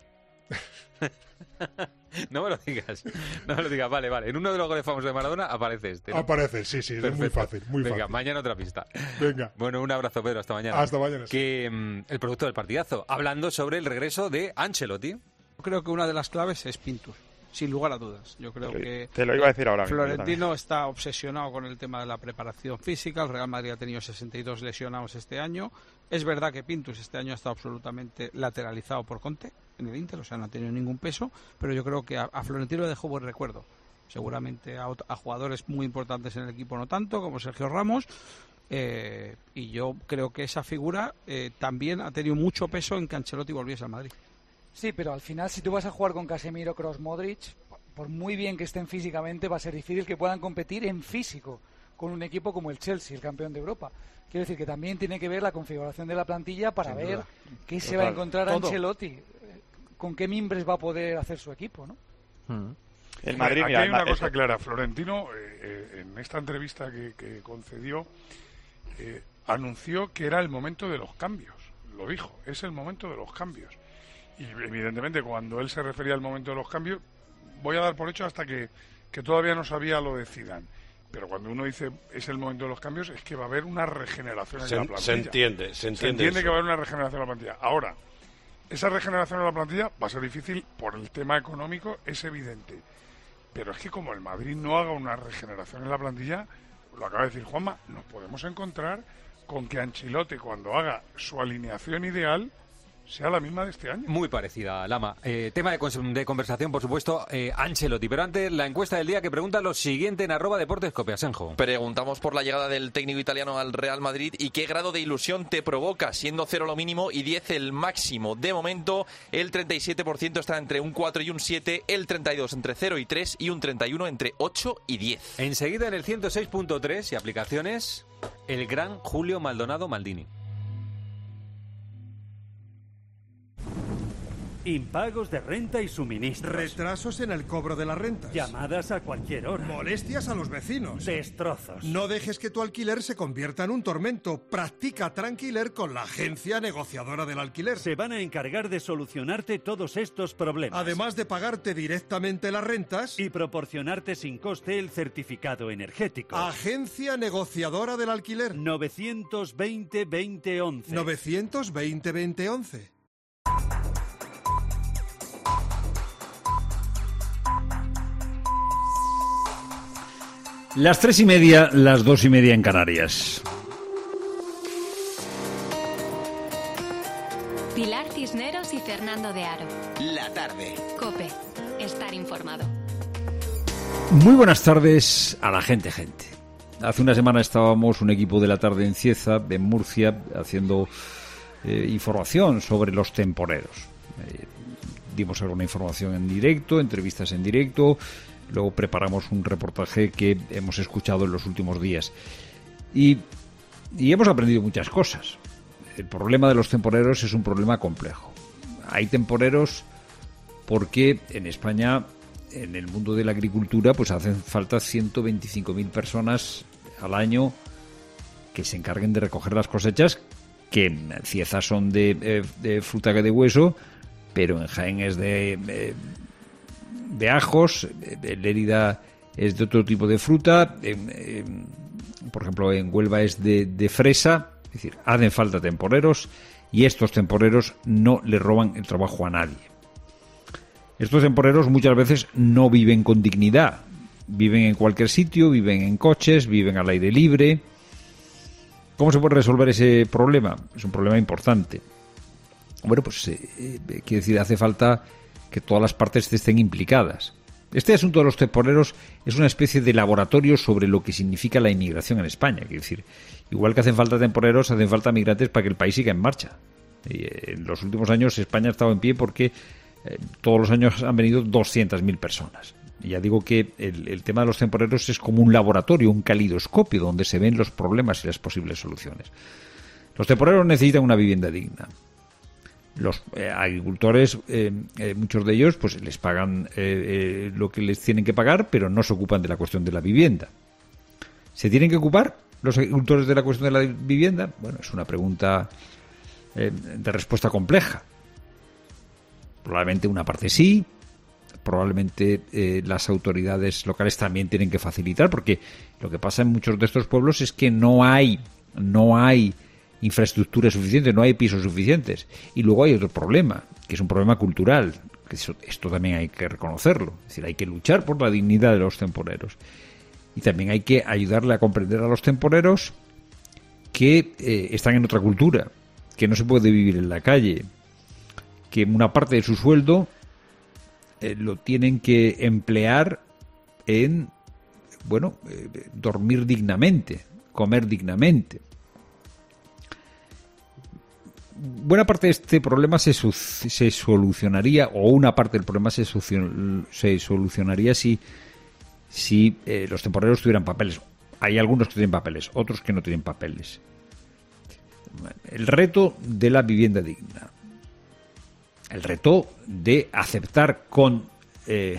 S1: No me lo digas, no me lo digas, vale, vale. En uno de los goles famosos de Maradona aparece este, ¿no?
S17: Aparece, sí, sí, es muy
S1: Perfecto.
S17: fácil, muy
S1: Venga,
S17: fácil.
S1: mañana otra pista.
S17: Venga.
S1: Bueno, un abrazo, Pedro, hasta mañana.
S17: Hasta mañana, sí.
S1: Que mm, el producto del partidazo, hablando sobre el regreso de Ancelotti.
S18: Yo creo que una de las claves es Pintus, sin lugar a dudas. Yo creo
S19: Te-
S18: que
S19: te lo iba a decir ahora mismo, yo
S18: Florentino está obsesionado con el tema de la preparación física. El Real Madrid ha tenido sesenta y dos lesionados este año. Es verdad que Pintus este año ha estado absolutamente lateralizado por Conte en el Inter, o sea, no ha tenido ningún peso, pero yo creo que a, a Florentino le dejó buen recuerdo. Seguramente a, ot- a jugadores muy importantes en el equipo no tanto, como Sergio Ramos, eh, y yo creo que esa figura eh, también ha tenido mucho peso en que Ancelotti volviese al Madrid.
S20: Sí, pero al final si tú vas a jugar con Casemiro, Kroos, Modric, por muy bien que estén físicamente, va a ser difícil que puedan competir en físico con un equipo como el Chelsea, el campeón de Europa. Quiero decir que también tiene que ver la configuración de la plantilla para
S18: Sin
S20: ver
S18: duda.
S20: qué se
S18: Total.
S20: va a encontrar
S18: Todo.
S20: Ancelotti, eh, con qué mimbres va a poder hacer su equipo, ¿no?
S19: El Madrid,
S21: Aquí
S19: mira,
S21: hay
S19: el
S21: una
S19: Ma-
S21: cosa
S19: el-
S21: clara. Florentino, eh, eh, en esta entrevista que, que concedió, eh, anunció que era el momento de los cambios. Lo dijo, es el momento de los cambios. Y evidentemente cuando él se refería al momento de los cambios, voy a dar por hecho hasta que, que todavía no sabía lo de Zidane. Pero cuando uno dice es el momento de los cambios, es que va a haber una regeneración en
S22: Se-
S21: la
S22: se
S21: plantilla.
S22: entiende, se entiende eso.
S21: que va a haber una regeneración en la plantilla. Ahora, esa regeneración en la plantilla va a ser difícil por el tema económico, es evidente. Pero es que como el Madrid no haga una regeneración en la plantilla, lo acaba de decir Juanma, nos podemos encontrar con que Ancelotti, cuando haga su alineación ideal, sea la misma de este año.
S1: Muy parecida, Lama. Eh, tema de, cons- de conversación, por supuesto, eh, Ancelotti. Pero antes, la encuesta del día que pregunta lo siguiente en arroba Deportes Cope, Asenjo.
S15: Preguntamos por la llegada del técnico italiano al Real Madrid y qué grado de ilusión te provoca, siendo cero lo mínimo y diez el máximo. De momento, el treinta y siete por ciento está entre un cuatro y un siete, el treinta y dos entre cero y tres y un treinta y uno entre ocho y diez.
S1: Enseguida en el ciento seis punto tres y aplicaciones, el gran Julio Maldonado Maldini.
S2: Impagos de renta y suministros.
S6: Retrasos en el cobro de las rentas.
S2: Llamadas a cualquier hora.
S6: Molestias a los vecinos.
S2: Destrozos.
S6: No dejes que tu alquiler se convierta en un tormento. Practica Tranquiler con la agencia negociadora del alquiler.
S2: Se van a encargar de solucionarte todos estos problemas.
S6: Además de pagarte directamente las rentas
S2: y proporcionarte sin coste el certificado energético.
S6: Agencia negociadora del alquiler.
S2: novecientos veinte veinte once.
S6: novecientos veinte veinte once.
S9: Las tres y media, las dos y media en Canarias.
S4: Pilar Cisneros y Fernando de Aro.
S3: La tarde.
S4: COPE. Estar informado.
S9: Muy buenas tardes a la gente, gente. Hace una semana estábamos un equipo de la tarde en Cieza, en Murcia, haciendo eh, información sobre los temporeros. Eh, dimos alguna información en directo, entrevistas en directo. Luego preparamos un reportaje que hemos escuchado en los últimos días. Y, y hemos aprendido muchas cosas. El problema de los temporeros es un problema complejo. Hay temporeros porque en España, en el mundo de la agricultura, pues hacen falta ciento veinticinco mil personas al año que se encarguen de recoger las cosechas, que en Cieza son de, eh, de fruta que de hueso, pero en Jaén es de... Eh, de ajos, en Lérida es de otro tipo de fruta, en, en, por ejemplo en Huelva es de, de fresa, es decir, hacen falta temporeros y estos temporeros no le roban el trabajo a nadie. Estos temporeros muchas veces no viven con dignidad, viven en cualquier sitio, viven en coches, viven al aire libre. ¿Cómo se puede resolver ese problema? Es un problema importante. Bueno, pues eh, eh, quiere decir, hace falta que todas las partes estén implicadas. Este asunto de los temporeros es una especie de laboratorio sobre lo que significa la inmigración en España. Quiero decir, igual que hacen falta temporeros, hacen falta migrantes para que el país siga en marcha. Y en los últimos años España ha estado en pie porque eh, todos los años han venido doscientas mil personas. Y ya digo que el, el tema de los temporeros es como un laboratorio, un calidoscopio donde se ven los problemas y las posibles soluciones. Los temporeros necesitan una vivienda digna. Los eh, agricultores, eh, eh, muchos de ellos, pues les pagan eh, eh, lo que les tienen que pagar, pero no se ocupan de la cuestión de la vivienda. ¿Se tienen que ocupar los agricultores de la cuestión de la vivienda? Bueno, es una pregunta eh, de respuesta compleja. Probablemente una parte sí, probablemente eh, las autoridades locales también tienen que facilitar, porque lo que pasa en muchos de estos pueblos es que no hay, no hay infraestructura suficiente, no hay pisos suficientes. Y luego hay otro problema, que es un problema cultural, que eso, esto también hay que reconocerlo. Es decir, hay que luchar por la dignidad de los temporeros. Y también hay que ayudarle a comprender a los temporeros que eh, están en otra cultura, que no se puede vivir en la calle, que una parte de su sueldo eh, lo tienen que emplear en, bueno, eh, dormir dignamente, comer dignamente. Buena parte de este problema se, se solucionaría, o una parte del problema se, se solucionaría si, si eh, los temporeros tuvieran papeles. Hay algunos que tienen papeles, otros que no tienen papeles. El reto de la vivienda digna. El reto de aceptar con eh,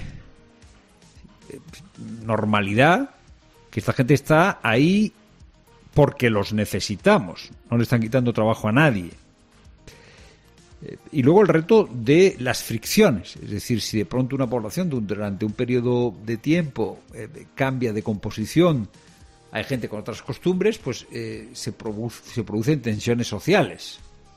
S9: normalidad que esta gente está ahí porque los necesitamos. No le están quitando trabajo a nadie. Y luego el reto de las fricciones, es decir, si de pronto una población durante un periodo de tiempo eh, cambia de composición, hay gente con otras costumbres, pues eh, se, produce, se producen tensiones sociales.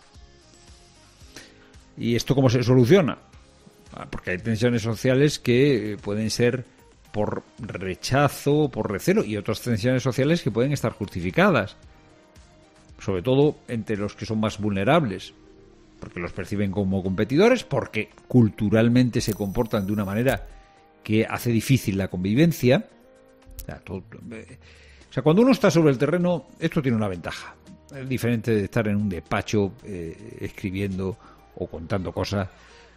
S9: ¿Y esto cómo se soluciona? Porque hay tensiones sociales que eh, pueden ser por rechazo, por recelo, y otras tensiones sociales que pueden estar justificadas, sobre todo entre los que son más vulnerables. porque los perciben como competidores, porque culturalmente se comportan de una manera que hace difícil la convivencia. O sea, todo, eh, o sea, cuando uno está sobre el terreno, esto tiene una ventaja. Es diferente de estar en un despacho eh, escribiendo o contando cosas.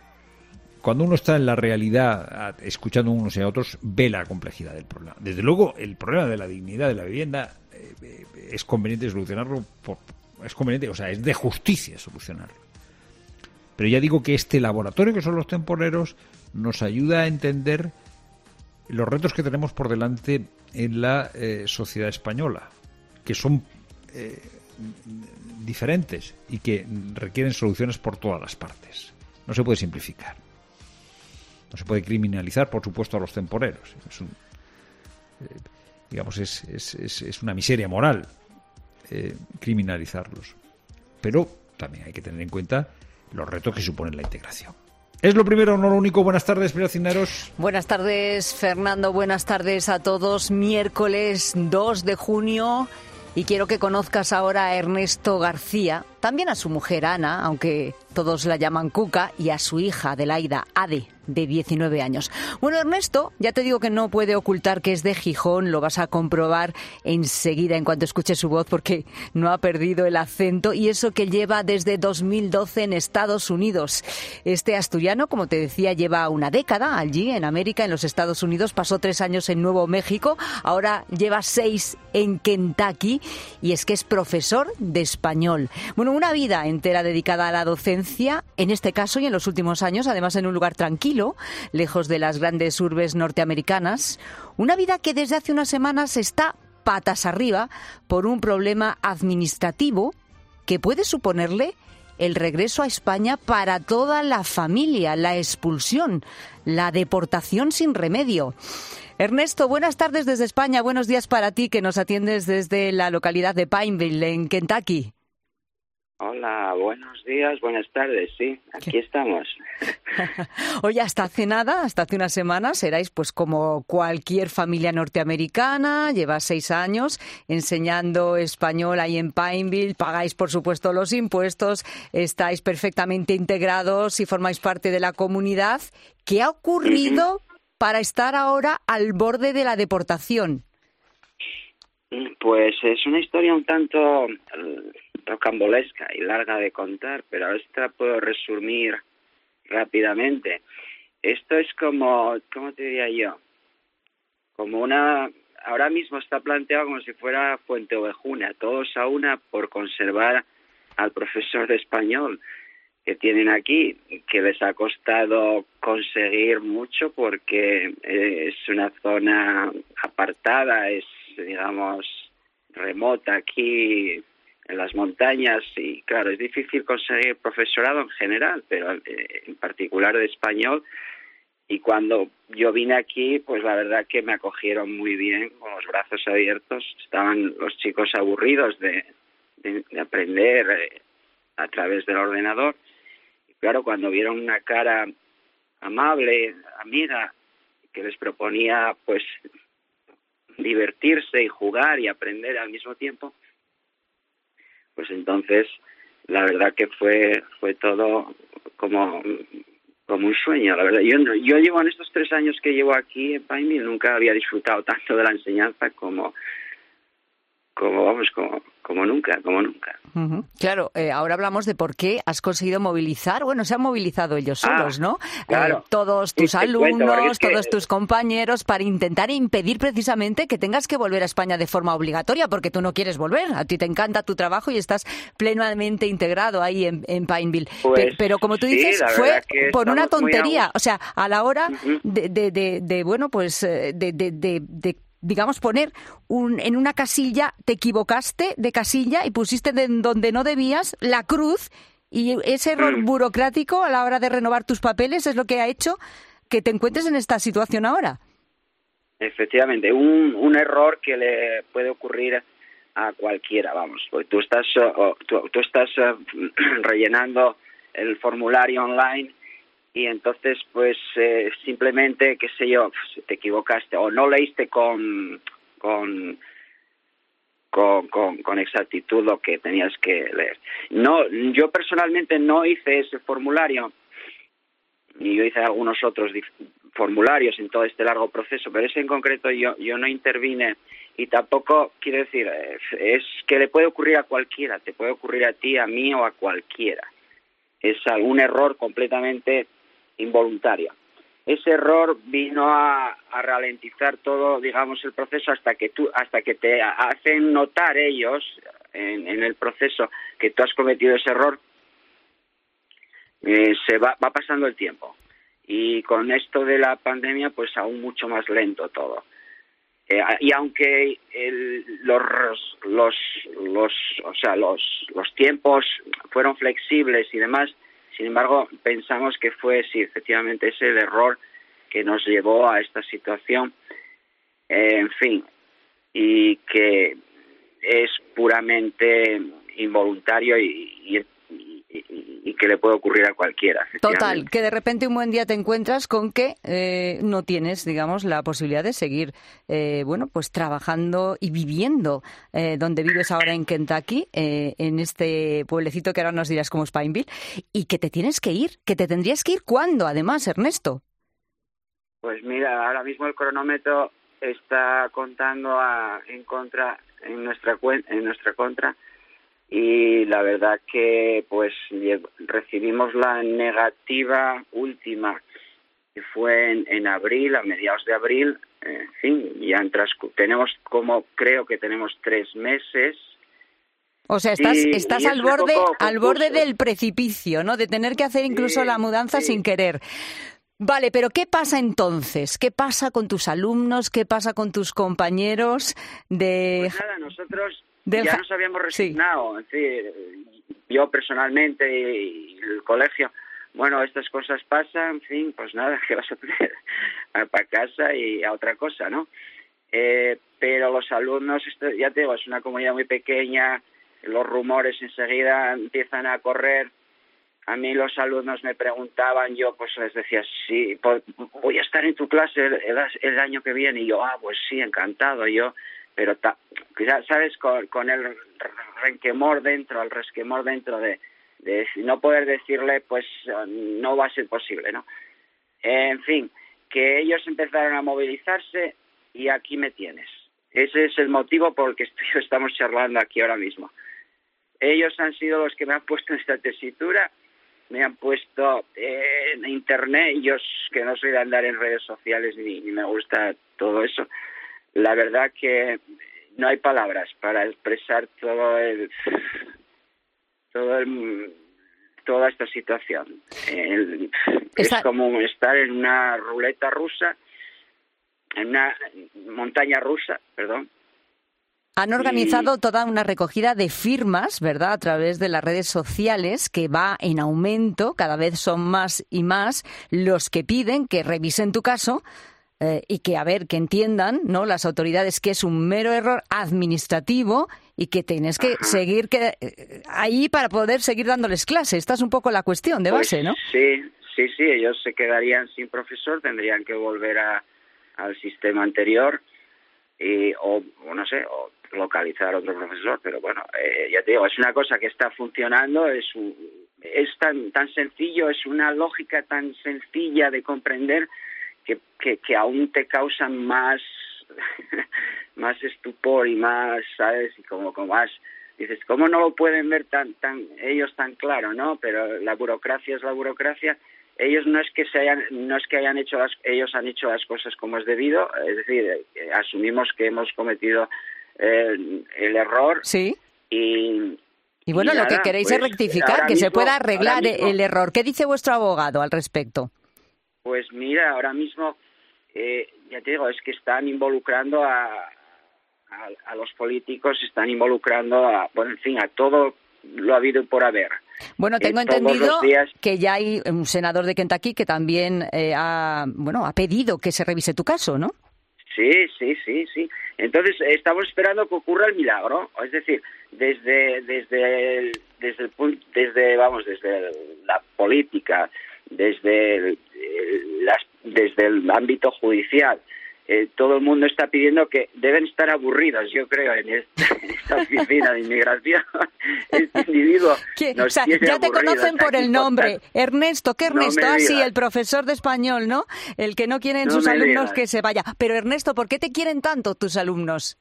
S9: Cuando uno está en la realidad, escuchando unos y a otros, ve la complejidad del problema. Desde luego, el problema de la dignidad de la vivienda eh, eh, es conveniente solucionarlo, por, es conveniente, o sea, es de justicia solucionarlo. Pero ya digo que este laboratorio que son los temporeros nos ayuda a entender los retos que tenemos por delante en la eh, sociedad española, que son eh, diferentes y que requieren soluciones por todas las partes. No se puede simplificar. No se puede criminalizar, por supuesto, a los temporeros. Es un, eh, digamos, es, es, es, es una miseria moral eh, criminalizarlos. Pero también hay que tener en cuenta los retos que supone la integración. Es lo primero, no lo único. Buenas tardes, Pilar Cisneros.
S7: Buenas tardes, Fernando. Buenas tardes a todos. Miércoles dos de junio. Y quiero que conozcas ahora a Ernesto García, también a su mujer Ana, aunque todos la llaman Cuca, y a su hija Adelaida, Ade, de diecinueve años. Bueno, Ernesto, ya te digo que no puede ocultar que es de Gijón, lo vas a comprobar enseguida en cuanto escuches su voz, porque no ha perdido el acento, y eso que lleva desde dos mil doce en Estados Unidos. Este asturiano, como te decía, lleva una década allí en América, en los Estados Unidos, pasó tres años en Nuevo México, ahora lleva seis en Kentucky, y es que es profesor de español. Bueno, una vida entera dedicada a la docencia, en este caso y en los últimos años, además en un lugar tranquilo, lejos de las grandes urbes norteamericanas. Una vida que desde hace unas semanas está patas arriba por un problema administrativo que puede suponerle el regreso a España para toda la familia, la expulsión, la deportación sin remedio. Ernesto, buenas tardes desde España, buenos días para ti que nos atiendes desde la localidad de Pineville, en Kentucky.
S10: Hola, buenos días, buenas tardes, sí, aquí estamos.
S7: Oye, hasta hace nada, hasta hace unas semanas, erais pues como cualquier familia norteamericana, llevas seis años enseñando español ahí en Pineville, pagáis por supuesto los impuestos, estáis perfectamente integrados y formáis parte de la comunidad. ¿Qué ha ocurrido uh-huh. para estar ahora al borde de la deportación?
S10: Pues es una historia un tanto rocambolesca y larga de contar, pero ahora esta puedo resumir rápidamente. Esto es como, ¿cómo te diría yo? Como una, ahora mismo está planteado como si fuera Fuente Ovejuna, todos a una por conservar al profesor de español que tienen aquí, que les ha costado conseguir mucho porque es una zona apartada, es, digamos, remota aquí en las montañas y, claro, es difícil conseguir profesorado en general, pero eh, en particular de español. Y cuando yo vine aquí, pues la verdad que me acogieron muy bien, con los brazos abiertos. Estaban los chicos aburridos de, de, de aprender eh, a través del ordenador. Y claro, cuando vieron una cara amable, amiga, que les proponía pues divertirse y jugar y aprender al mismo tiempo, pues entonces la verdad que fue fue todo como como un sueño, la verdad. Yo yo llevo en estos tres años que llevo aquí en Pineville, nunca había disfrutado tanto de la enseñanza como como vamos como como nunca, como nunca.
S7: Uh-huh. Claro, eh, ahora hablamos de por qué has conseguido movilizar, bueno, se han movilizado ellos solos, ah, ¿no?
S10: Claro.
S7: Eh, todos tus
S10: sí,
S7: alumnos,
S10: cuento,
S7: todos
S10: que...
S7: tus compañeros, para intentar impedir precisamente que tengas que volver a España de forma obligatoria, porque tú no quieres volver, a ti te encanta tu trabajo y estás plenamente integrado ahí en, en Pineville.
S10: Pues,
S7: pero, pero como tú
S10: sí,
S7: dices, fue por una tontería, o sea, a la hora uh-huh. de, de, de, de, bueno, pues de, de, de, de digamos, poner un, en una casilla, te equivocaste de casilla y pusiste de donde no debías la cruz, y ese error mm. burocrático a la hora de renovar tus papeles es lo que ha hecho que te encuentres en esta situación ahora.
S10: Efectivamente, un, un error que le puede ocurrir a cualquiera, vamos, porque tú estás, uh, tú, tú estás uh, rellenando el formulario online y entonces, pues, eh, simplemente, qué sé yo, te equivocaste o no leíste con, con, con, con, con exactitud lo que tenías que leer. No, yo personalmente no hice ese formulario, y yo hice algunos otros formularios en todo este largo proceso, pero ese en concreto yo, yo no intervine, y tampoco, quiero decir, es que le puede ocurrir a cualquiera, te puede ocurrir a ti, a mí o a cualquiera. Es un error completamente involuntario. Ese error vino a, a ralentizar todo, digamos, el proceso hasta que tú, hasta que te hacen notar ellos en, en el proceso que tú has cometido ese error. Eh, se va, va pasando el tiempo, y con esto de la pandemia pues aún mucho más lento todo, eh, y aunque el, los los los o sea los los tiempos fueron flexibles y demás, sin embargo pensamos que fue sí efectivamente ese el error que nos llevó a esta situación, eh, en fin, y que es puramente involuntario y, y Y, y que le puede ocurrir a cualquiera.
S7: Total, que de repente un buen día te encuentras con que eh, no tienes, digamos, la posibilidad de seguir, eh, bueno, pues trabajando y viviendo eh, donde vives ahora en Kentucky, eh, en este pueblecito que ahora nos dirás como es Pineville, y que te tienes que ir, que te tendrías que ir ¿cuándo, además, Ernesto?
S10: Pues mira, ahora mismo el cronómetro está contando a, en contra, en nuestra en nuestra contra. Y la verdad que pues recibimos la negativa última, que fue en, en abril, a mediados de abril, en fin, ya en transcu- tenemos como, creo que tenemos tres meses.
S7: O sea, estás,
S10: y,
S7: estás
S10: y
S7: al borde, al borde
S10: confuso.
S7: del precipicio, ¿no? De tener que hacer incluso
S10: sí,
S7: la mudanza
S10: sí.
S7: sin querer. Vale, pero ¿qué pasa entonces? ¿Qué pasa con tus alumnos? ¿Qué pasa con tus compañeros de...?
S10: Pues nada, nosotros
S7: Del
S10: ya
S7: ja-
S10: nos habíamos resignado, sí. Es decir, yo personalmente y el colegio, bueno, estas cosas pasan, en fin, pues nada, ¿qué vas a hacer? Para casa y a otra cosa, ¿no? Eh, pero los alumnos, esto, ya te digo, es una comunidad muy pequeña, los rumores enseguida empiezan a correr. A mí los alumnos me preguntaban, yo pues les decía, sí, pues, voy a estar en tu clase el, el, el año que viene, y yo, ah, pues sí, encantado, yo... pero ta, ya sabes, con, con el resquemor dentro, el resquemor dentro de, de no poder decirle, pues no va a ser posible, ¿no? Eh, en fin, que ellos empezaron a movilizarse y aquí me tienes. Ese es el motivo por el que estoy, estamos charlando aquí ahora mismo. Ellos han sido los que me han puesto en esta tesitura, me han puesto eh, en internet, y yo que no soy de andar en redes sociales ni, ni me gusta todo eso. La verdad que no hay palabras para expresar todo el, todo el, toda esta situación. El, es como estar en una ruleta rusa, en una montaña rusa, perdón.
S7: Han organizado toda una recogida de firmas, ¿verdad?, a través de las redes sociales, que va en aumento, cada vez son más y más los que piden que revisen tu caso. Eh, y que, a ver, que entiendan, ¿no?, las autoridades, que es un mero error administrativo y que tienes que Ajá. seguir que, eh, ahí para poder seguir dándoles clase. Esta es un poco la cuestión de base,
S10: pues,
S7: ¿no?
S10: Sí, sí, sí, ellos se quedarían sin profesor, tendrían que volver a, al sistema anterior y, o, o, no sé, o localizar otro profesor, pero bueno, eh, ya te digo, es una cosa que está funcionando, es, un, es tan, tan sencillo, es una lógica tan sencilla de comprender, Que, que, que aún te causan más más estupor y más, ¿sabes? Y como, como más, dices, ¿cómo no lo pueden ver tan tan ellos tan claro, no? Pero la burocracia es la burocracia. Ellos no es que se hayan, no es que hayan hecho las, ellos han hecho las cosas como es debido, es decir, eh, asumimos que hemos cometido eh, el error.
S7: Sí.
S10: Y
S7: y bueno,
S10: y
S7: lo
S10: nada,
S7: que queréis
S10: pues,
S7: es rectificar, que
S10: mismo,
S7: se pueda arreglar
S10: mismo,
S7: el error. ¿Qué dice vuestro abogado al respecto?
S10: Pues mira, ahora mismo, eh, ya te digo, es que están involucrando a, a, a los políticos, están involucrando a, bueno, en fin, a todo lo habido por haber.
S7: Bueno, tengo
S10: eh,
S7: entendido
S10: días...
S7: que ya hay un senador de Kentucky que también eh, ha, bueno, ha pedido que se revise tu caso, ¿no?
S10: Sí, sí, sí, sí. Entonces estamos esperando que ocurra el milagro, es decir, desde desde el, desde el punto, desde vamos, desde la política, desde el, las, desde el ámbito judicial, eh, todo el mundo está pidiendo que deben estar aburridos, yo creo, en esta, en esta oficina de inmigración. Este individuo nos
S7: o sea,
S10: tiene
S7: ya te
S10: aburridos.
S7: conocen por el nombre. Ernesto, ¿qué
S10: No
S7: Ernesto?
S10: me
S7: Ah, sí,
S10: digas.
S7: el profesor de español, ¿no? El que no quieren
S10: No
S7: sus
S10: me
S7: alumnos
S10: digas.
S7: que se vaya. Pero Ernesto, ¿por qué te quieren tanto tus alumnos?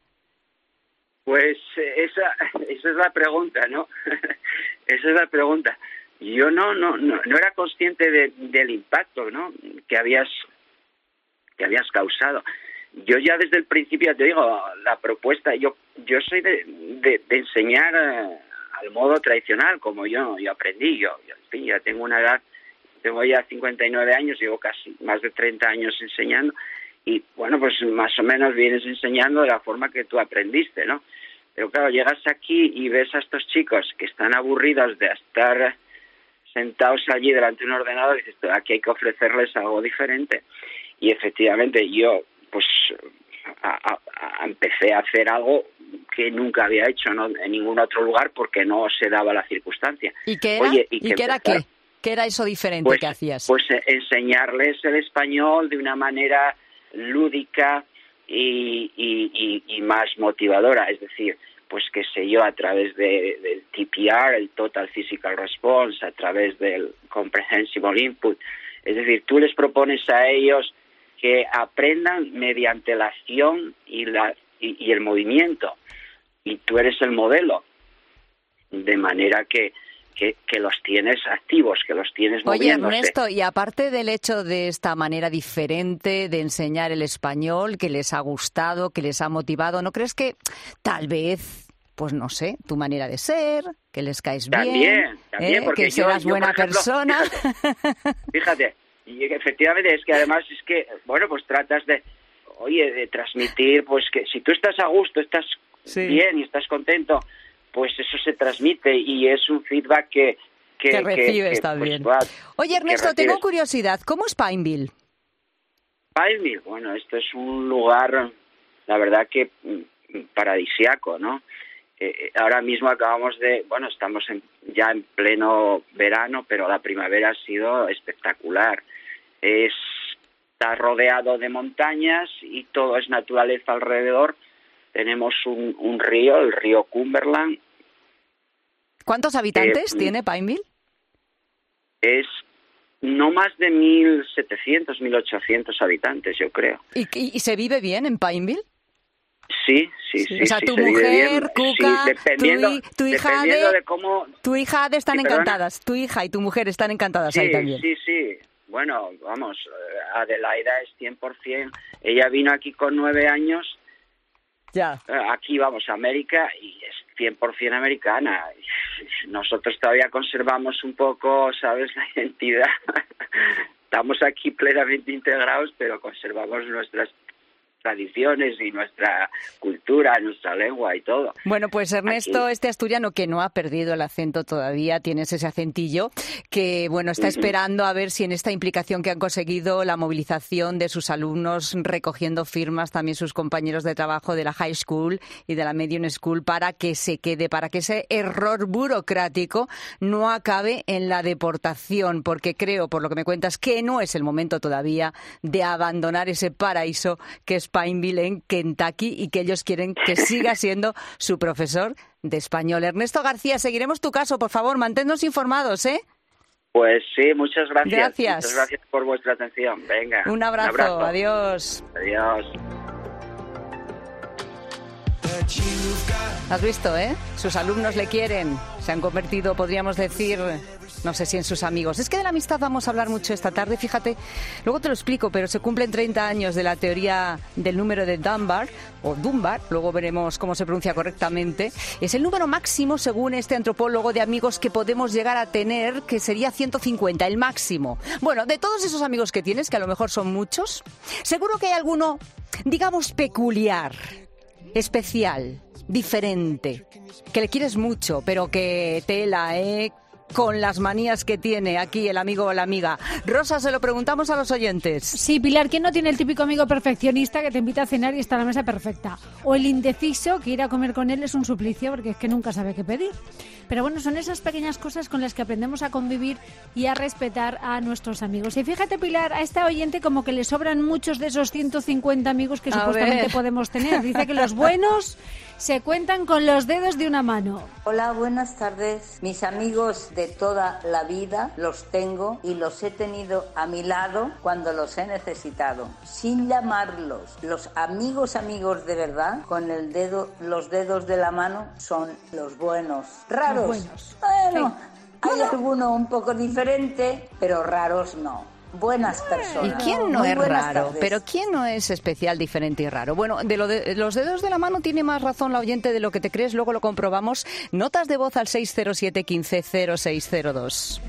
S10: Pues eh, esa, esa es la pregunta, ¿no? Esa es la pregunta. Yo no, no, no, no era consciente de, del impacto, ¿no? Que habías, que habías causado. Yo ya desde el principio te digo, la propuesta, yo, yo soy de, de, de enseñar eh, al modo tradicional, como yo, yo aprendí. Yo, yo, en fin, ya tengo una edad, tengo ya cincuenta y nueve años, llevo casi más de treinta años enseñando. Y bueno, pues más o menos vienes enseñando de la forma que tú aprendiste, ¿no? Pero claro, llegas aquí y ves a estos chicos que están aburridos de estar sentados allí delante de un ordenador y dices, aquí hay que ofrecerles algo diferente. Y efectivamente yo, pues, a, a, a, empecé a hacer algo que nunca había hecho, ¿no? En ningún otro lugar porque no se daba la circunstancia.
S7: ¿Y qué era?
S10: Oye, ¿y,
S7: ¿Y
S10: que
S7: qué era
S10: empezar?
S7: qué? ¿Qué era eso diferente
S10: Pues,
S7: que hacías?
S10: Pues eh, enseñarles el español de una manera lúdica y, y, y, y más motivadora, es decir, pues qué sé yo, a través de, del T P R, el Total Physical Response, a través del Comprehensible Input, es decir, tú les propones a ellos que aprendan mediante la acción y, la, y, y el movimiento, y tú eres el modelo, de manera que Que, que los tienes activos, que los tienes
S7: Oye,
S10: moviéndose.
S7: Ernesto, y aparte del hecho de esta manera diferente de enseñar el español, que les ha gustado, que les ha motivado, ¿no crees que tal vez, pues no sé, tu manera de ser, que les caes
S10: También,
S7: bien,
S10: también,
S7: ¿eh?
S10: porque
S7: que
S10: yo-
S7: serás
S10: yo, por
S7: buena
S10: ejemplo,
S7: persona?
S10: Fíjate, y efectivamente es que además es que, bueno, pues tratas de, oye, de transmitir, pues que si tú estás a gusto, estás
S7: Sí.
S10: bien y estás contento, pues eso se transmite y es un feedback que... Que,
S7: Que recibes
S10: que,
S7: también.
S10: pues, va-
S7: Oye,
S10: que
S7: Ernesto,
S10: recibes.
S7: tengo curiosidad, ¿cómo es Pineville?
S10: Pineville, bueno, esto es un lugar, la verdad que mm, paradisiaco, ¿no? Eh, ahora mismo acabamos de, bueno, estamos en, ya en pleno verano, pero la primavera ha sido espectacular. Es, está rodeado de montañas y todo es naturaleza alrededor. Tenemos un, un río, el río Cumberland.
S7: ¿Cuántos habitantes
S10: Eh,
S7: tiene Pineville?
S10: Es no más de mil setecientos, mil ochocientos habitantes, yo creo.
S7: ¿Y, y, y se vive bien en Pineville?
S10: Sí, sí, sí.
S7: O sea,
S10: sí,
S7: tu
S10: se vive
S7: mujer,
S10: bien.
S7: Cuca,
S10: Sí, dependiendo,
S7: tu, hi- tu hija
S10: dependiendo
S7: Ade,
S10: de cómo...
S7: tu hija Ade están
S10: Sí, perdona.
S7: encantadas. Tu hija y tu mujer están encantadas
S10: Sí,
S7: ahí también.
S10: sí, sí. Bueno, vamos, eh, Adelaida es cien por ciento. Ella vino aquí con nueve años.
S7: Ya.
S10: Eh, Aquí vamos a América y es cien por ciento americana. Nosotros todavía conservamos un poco, ¿sabes?, la identidad. Estamos aquí plenamente integrados, pero conservamos nuestras tradiciones y nuestra cultura, nuestra lengua y todo.
S7: Bueno, pues Ernesto,
S10: Aquí.
S7: este asturiano que no ha perdido el acento todavía, tienes ese acentillo, que bueno, está
S10: Ujú.
S7: esperando a ver si en esta implicación que han conseguido, la movilización de sus alumnos, recogiendo firmas, también sus compañeros de trabajo de la High School y de la Medium School, para que se quede, para que ese error burocrático no acabe en la deportación, porque creo, por lo que me cuentas, que no es el momento todavía de abandonar ese paraíso que es Pineville en Kentucky y que ellos quieren que siga siendo su profesor de español. Ernesto García, seguiremos tu caso, por favor, manténnos informados, ¿eh?
S10: Pues sí, muchas gracias.
S7: Gracias.
S10: Muchas gracias por vuestra atención. Venga.
S7: Un abrazo, adiós.
S10: Adiós.
S7: Has visto, ¿eh? Sus alumnos le quieren, se han convertido, podríamos decir, no sé si en sus amigos. Es que de la amistad vamos a hablar mucho esta tarde, fíjate, luego te lo explico, pero se cumplen treinta años de la teoría del número de Dunbar, o Dunbar, luego veremos cómo se pronuncia correctamente. Es el número máximo, según este antropólogo, de amigos que podemos llegar a tener, que sería ciento cincuenta, el máximo. Bueno, de todos esos amigos que tienes, que a lo mejor son muchos, seguro que hay alguno, digamos, peculiar, especial, diferente, que le quieres mucho, pero que tela, ¿eh? Con las manías que tiene aquí el amigo o la amiga. Rosa, se lo preguntamos a los oyentes.
S11: Sí, Pilar, ¿quién no tiene el típico amigo perfeccionista que te invita a cenar y está a la mesa perfecta? O el indeciso, que ir a comer con él es un suplicio porque es que nunca sabe qué pedir. Pero bueno, son esas pequeñas cosas con las que aprendemos a convivir y a respetar a nuestros amigos. Y fíjate, Pilar, a esta oyente como que le sobran muchos de esos ciento cincuenta amigos que
S7: A
S11: supuestamente
S7: ver.
S11: podemos tener. Dice que los buenos se cuentan con los dedos de una mano.
S12: Hola, buenas tardes. Mis amigos de toda la vida los tengo y los he tenido a mi lado cuando los he necesitado. Sin llamarlos los amigos amigos de verdad, con el dedo, los dedos de la mano son los buenos. Raros.
S11: Los buenos.
S12: Bueno, sí. Hay alguno un poco diferente, pero raros no. Buenas personas.
S7: ¿Y quién no
S12: Muy
S7: es
S12: buenas
S7: raro?
S12: tardes.
S7: Pero ¿quién no es especial, diferente y raro? Bueno, de, lo de los dedos de la mano tiene más razón la oyente de lo que te crees, luego lo comprobamos. Notas de voz al seis cero siete, uno cinco, cero seis cero dos.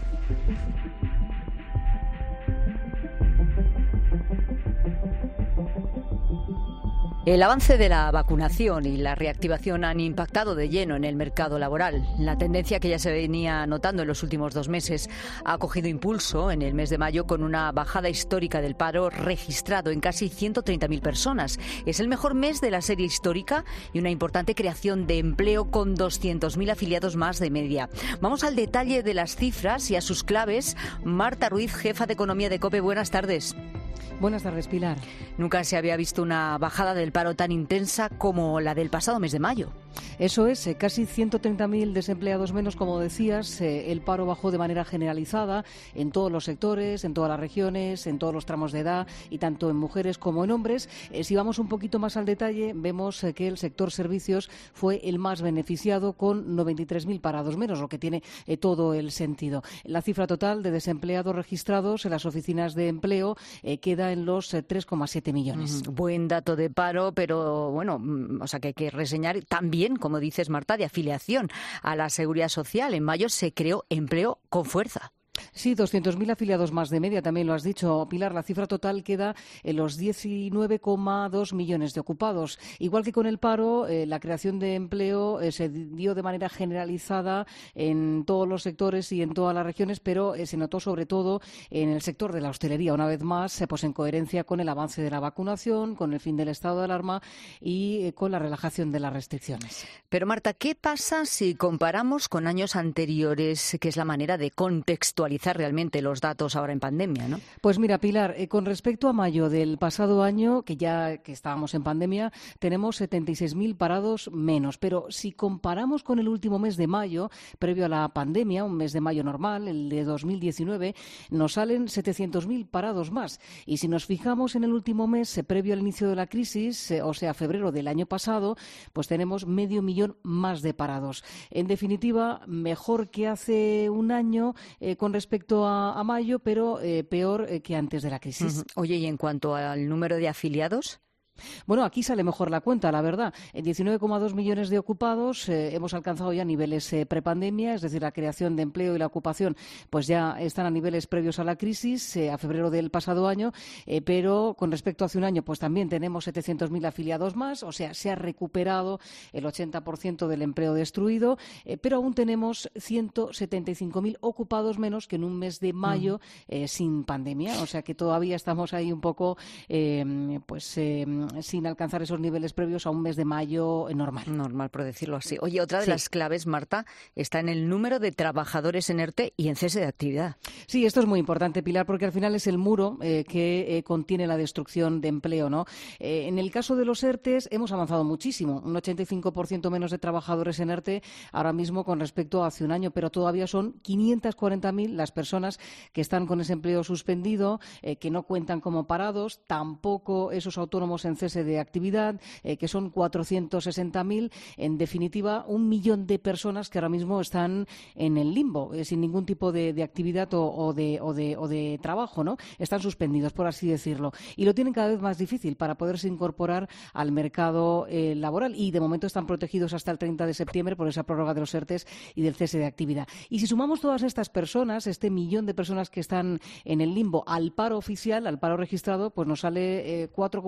S7: El avance de la vacunación y la reactivación han impactado de lleno en el mercado laboral. La tendencia que ya se venía notando en los últimos dos meses ha cogido impulso en el mes de mayo con una bajada histórica del paro registrado en casi ciento treinta mil personas. Es el mejor mes de la serie histórica y una importante creación de empleo con doscientos mil afiliados más de media. Vamos al detalle de las cifras y a sus claves. Marta Ruiz, jefa de Economía de COPE, buenas tardes.
S13: Buenas tardes, Pilar.
S7: Nunca se había visto una bajada del paro tan intensa como la del pasado mes de mayo.
S13: Eso es, eh, casi ciento treinta mil desempleados menos, como decías. Eh, el paro bajó de manera generalizada en todos los sectores, en todas las regiones, en todos los tramos de edad y tanto en mujeres como en hombres. Eh, si vamos un poquito más al detalle, vemos eh, que el sector servicios fue el más beneficiado con noventa y tres mil parados menos, lo que tiene eh, todo el sentido. La cifra total de desempleados registrados en las oficinas de empleo eh, queda en los eh, tres coma siete millones.
S7: Mm, buen dato de paro, pero bueno, mm, o sea que hay que reseñar también, como dices Marta, de afiliación a la Seguridad Social. En mayo se creó empleo con fuerza.
S13: Sí, doscientos mil afiliados más de media, también lo has dicho, Pilar. La cifra total queda en los diecinueve coma dos millones de ocupados. Igual que con el paro, eh, la creación de empleo eh, se dio de manera generalizada en todos los sectores y en todas las regiones, pero eh, se notó sobre todo en el sector de la hostelería, una vez más, eh, pues en coherencia con el avance de la vacunación, con el fin del estado de alarma y eh, con la relajación de las restricciones.
S7: Pero Marta, ¿qué pasa si comparamos con años anteriores, que es la manera de contextualizar realmente los datos ahora en pandemia, ¿no?
S13: Pues mira, Pilar, eh, con respecto a mayo del pasado año, que ya que estábamos en pandemia, tenemos setenta y seis mil parados menos. Pero si comparamos con el último mes de mayo, previo a la pandemia, un mes de mayo normal, el de dos mil diecinueve, nos salen setecientos mil parados más. Y si nos fijamos en el último mes, eh, previo al inicio de la crisis, eh, o sea, febrero del año pasado, pues tenemos medio millón más de parados. En definitiva, mejor que hace un año eh, con respecto a, a mayo, pero eh, peor eh, que antes de la crisis.
S7: Uh-huh. Oye, y en cuanto al número de afiliados...
S13: Bueno, aquí sale mejor la cuenta, la verdad. En diecinueve coma dos millones de ocupados eh, hemos alcanzado ya niveles eh, prepandemia, es decir, la creación de empleo y la ocupación pues ya están a niveles previos a la crisis, eh, a febrero del pasado año, eh, pero con respecto a hace un año pues también tenemos setecientos mil afiliados más, o sea, se ha recuperado el ochenta por ciento del empleo destruido, eh, pero aún tenemos ciento setenta y cinco mil ocupados menos que en un mes de mayo eh, sin pandemia, o sea que todavía estamos ahí un poco eh, pues... Eh, sin alcanzar esos niveles previos a un mes de mayo normal.
S7: Normal, por decirlo así. Oye, otra de
S13: sí.
S7: las claves, Marta, está en el número de trabajadores en ERTE y en cese de actividad.
S13: Sí, esto es muy importante, Pilar, porque al final es el muro eh, que eh, contiene la destrucción de empleo, ¿no? Eh, en el caso de los ERTEs hemos avanzado muchísimo, un ochenta y cinco por ciento menos de trabajadores en ERTE ahora mismo con respecto a hace un año, pero todavía son quinientas cuarenta mil las personas que están con ese empleo suspendido, eh, que no cuentan como parados, tampoco esos autónomos en cese de actividad, eh, que son cuatrocientos sesenta mil, en definitiva, un millón de personas que ahora mismo están en el limbo, eh, sin ningún tipo de, de actividad o, o, de, o, de, o de trabajo, ¿no? Están suspendidos, por así decirlo, y lo tienen cada vez más difícil para poderse incorporar al mercado eh, laboral, y de momento están protegidos hasta el treinta de septiembre por esa prórroga de los ERTEs y del cese de actividad. Y si sumamos todas estas personas, este millón de personas que están en el limbo, al paro oficial, al paro registrado, pues nos sale eh, cuatro coma siete millones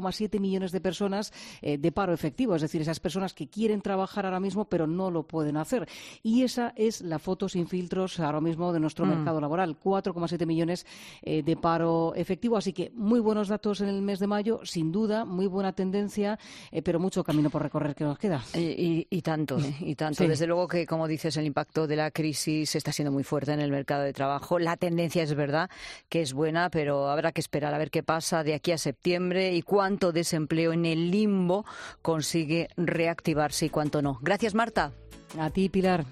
S13: millones de personas eh, de paro efectivo, es decir, esas personas que quieren trabajar ahora mismo pero no lo pueden hacer. Y esa es la foto sin filtros ahora mismo de nuestro mm. mercado laboral, cuatro coma siete millones eh, de paro efectivo. Así que muy buenos datos en el mes de mayo, sin duda, muy buena tendencia, eh, pero mucho camino por recorrer que nos queda.
S7: Y, y, y tanto, ¿eh? y tanto. Sí. Desde luego que, como dices, el impacto de la crisis está siendo muy fuerte en el mercado de trabajo. La tendencia es verdad que es buena, pero habrá que esperar a ver qué pasa de aquí a septiembre y cuánto desempleo en el limbo consigue reactivarse y cuánto no. Gracias, Marta.
S13: A ti, Pilar.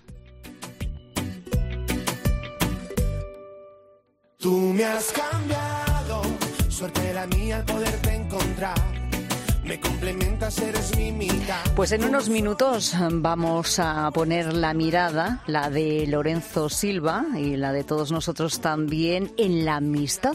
S14: Tú me has cambiado, suerte la mía al poderte encontrar. Me complementas, eres mi mitad.
S7: Pues en unos minutos vamos a poner la mirada, la de Lorenzo Silva y la de todos nosotros también, en la amistad.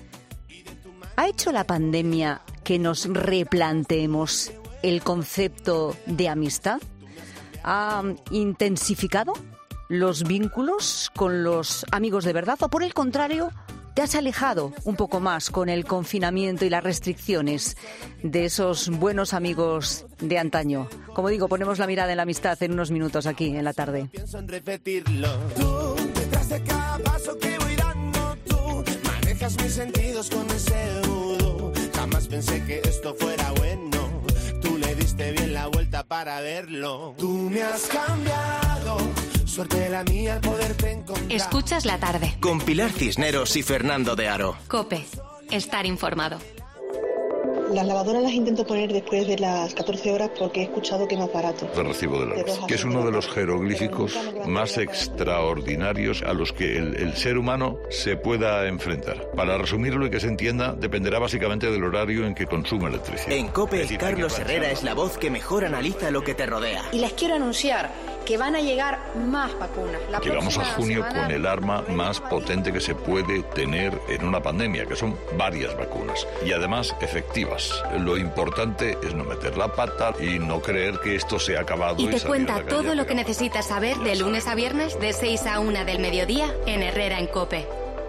S7: ¿Ha hecho la pandemia que nos replanteemos el concepto de amistad? ¿Ha intensificado los vínculos con los amigos de verdad o, por el contrario, te has alejado un poco más con el confinamiento y las restricciones de esos buenos amigos de antaño? Como digo, ponemos la mirada en la amistad en unos minutos aquí en la tarde.
S14: Pienso en repetirlo. Tú, detrás de cada paso que voy dando, tú manejas mis sentidos con ese vudú. Jamás pensé que esto fuera bueno. Tú le diste bien la vuelta para verlo. Tú me has cambiado. Suerte la mía al poderte encontrar.
S4: Escuchas la tarde.
S3: Con Pilar Cisneros y Fernando de Aro.
S4: COPE. Estar informado.
S16: Las lavadoras las intento poner después de las catorce horas porque he escuchado que es más barato.
S22: De recibo de la luz, que es uno de los jeroglíficos más extraordinarios a los que el, el ser humano se pueda enfrentar. Para resumirlo y que se entienda, dependerá básicamente del horario en que consume electricidad.
S3: En COPE, Carlos Herrera es la voz que mejor analiza lo que te rodea.
S23: Y les quiero anunciar que van a llegar más vacunas. La
S22: Llegamos a junio semana... con el arma más potente que se puede tener en una pandemia, que son varias vacunas. Y además efectivas. Lo importante es no meter la pata y no creer que esto se ha acabado.
S4: Y te cuenta todo lo que necesitas saber de lunes a viernes de seis a una del mediodía en Herrera en COPE.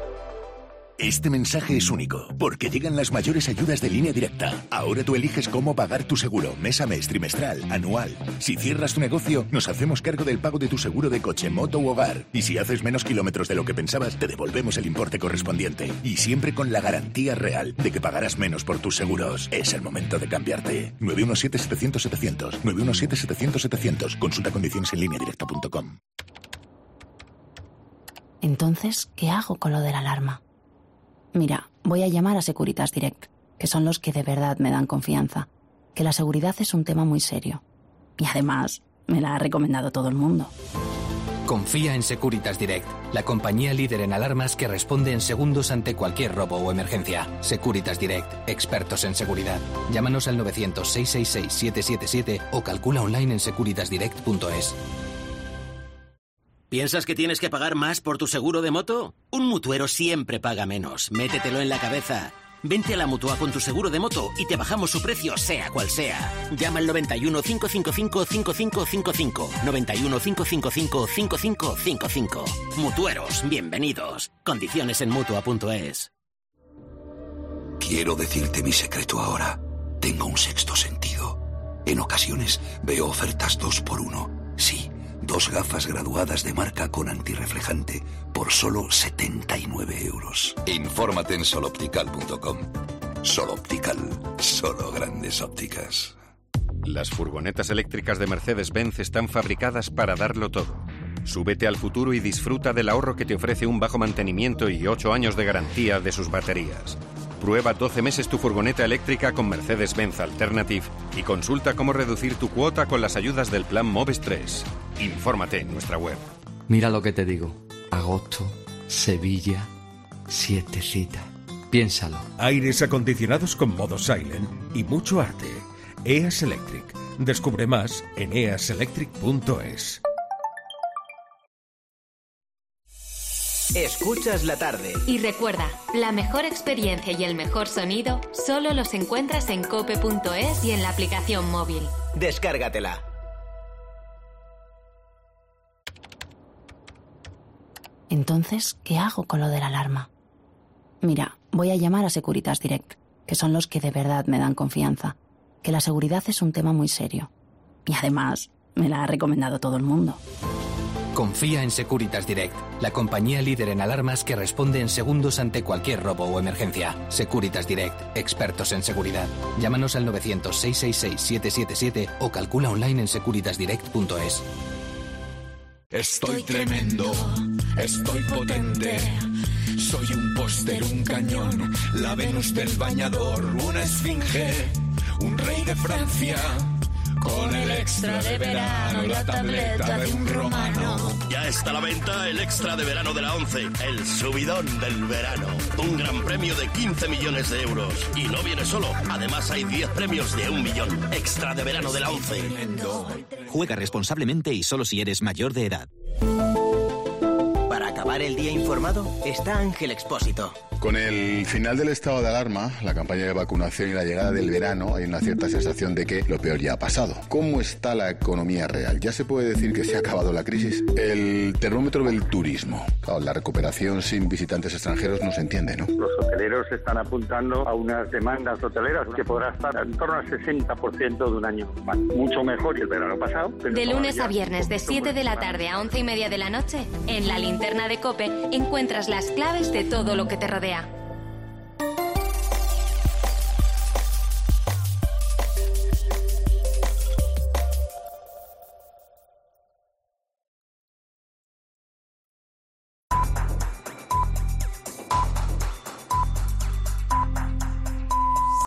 S24: Este mensaje es único, porque llegan las mayores ayudas de Línea Directa. Ahora tú eliges cómo pagar tu seguro, mes a mes, trimestral, anual. Si cierras tu negocio, nos hacemos cargo del pago de tu seguro de coche, moto u hogar. Y si haces menos kilómetros de lo que pensabas, te devolvemos el importe correspondiente. Y siempre con la garantía real de que pagarás menos por tus seguros. Es el momento de cambiarte. nueve uno siete, setecientos, setecientos. nueve uno siete, setecientos, setecientos. Consulta condiciones en línea directa punto com.
S25: Entonces, ¿qué hago con lo de la alarma? Mira, voy a llamar a Securitas Direct, que son los que de verdad me dan confianza, que la seguridad es un tema muy serio. Y además, me la ha recomendado todo el mundo.
S26: Confía en Securitas Direct, la compañía líder en alarmas que responde en segundos ante cualquier robo o emergencia. Securitas Direct, expertos en seguridad. Llámanos al novecientos, seiscientos sesenta y seis, setecientos setenta y siete o calcula online en securitas direct punto es.
S27: ¿Piensas que tienes que pagar más por tu seguro de moto? Un mutuero siempre paga menos. Métetelo en la cabeza. Vente a la Mutua con tu seguro de moto y te bajamos su precio, sea cual sea. Llama al noventa y uno, cinco cinco cinco, cinco cinco cinco cinco. noventa y uno, cinco cinco cinco, cinco cinco cinco cinco. Mutueros, bienvenidos. Condiciones en mutua punto es.
S28: Quiero decirte mi secreto ahora. Tengo un sexto sentido. En ocasiones veo ofertas dos por uno. Sí. Dos gafas graduadas de marca con antirreflejante por solo setenta y nueve euros. Infórmate en soloptical punto com. Soloptical, solo grandes ópticas.
S32: Las furgonetas eléctricas de Mercedes-Benz están fabricadas para darlo todo. Súbete al futuro y disfruta del ahorro que te ofrece un bajo mantenimiento y ocho años de garantía de sus baterías. Prueba doce meses tu furgoneta eléctrica con Mercedes-Benz Alternative y consulta cómo reducir tu cuota con las ayudas del Plan Moves tres. Infórmate en nuestra web.
S29: Mira lo que te digo. Agosto, Sevilla, siete citas. Piénsalo.
S30: Aires acondicionados con modo silent y mucho arte. E A S Electric. Descubre más en e a s electric punto es.
S3: Escuchas la tarde.
S4: Y recuerda, la mejor experiencia y el mejor sonido solo los encuentras en cope punto es y en la aplicación móvil.
S3: Descárgatela.
S25: Entonces, ¿qué hago con lo de la alarma? Mira, voy a llamar a Securitas Direct, que son los que de verdad me dan confianza, que la seguridad es un tema muy serio. Y además, me la ha recomendado todo el mundo.
S26: Confía en Securitas Direct, la compañía líder en alarmas que responde en segundos ante cualquier robo o emergencia. Securitas Direct, expertos en seguridad. Llámanos al novecientos, seiscientos sesenta y seis, setecientos setenta y siete o calcula online en securitas direct punto es.
S14: Estoy tremendo, estoy potente. Soy un póster, un cañón, la Venus del bañador, una esfinge, un rey de Francia. Con el extra de verano, la tableta de un romano.
S1: Ya está a la venta el extra de verano de la ONCE, el subidón del verano. Un gran premio de quince millones de euros. Y no viene solo, además hay diez premios de un millón. Extra de verano de la ONCE.
S3: Juega responsablemente y solo si eres mayor de edad. Para acabar el día informado está Ángel Expósito.
S2: Con el final del estado de alarma, la campaña de vacunación y la llegada del verano, hay una cierta sensación de que lo peor ya ha pasado. ¿Cómo está la economía real? ¿Ya se puede decir que se ha acabado la crisis? El termómetro del turismo. Claro, la recuperación sin visitantes extranjeros no se entiende, ¿no?
S5: Los hoteleros están apuntando a unas demandas hoteleras que podrá estar en torno al sesenta por ciento de un año más. Mucho mejor que el verano pasado.
S4: De lunes a viernes, de siete de la tarde a once y media de la noche, en la linterna de COPE encuentras las claves de todo lo que te rodea.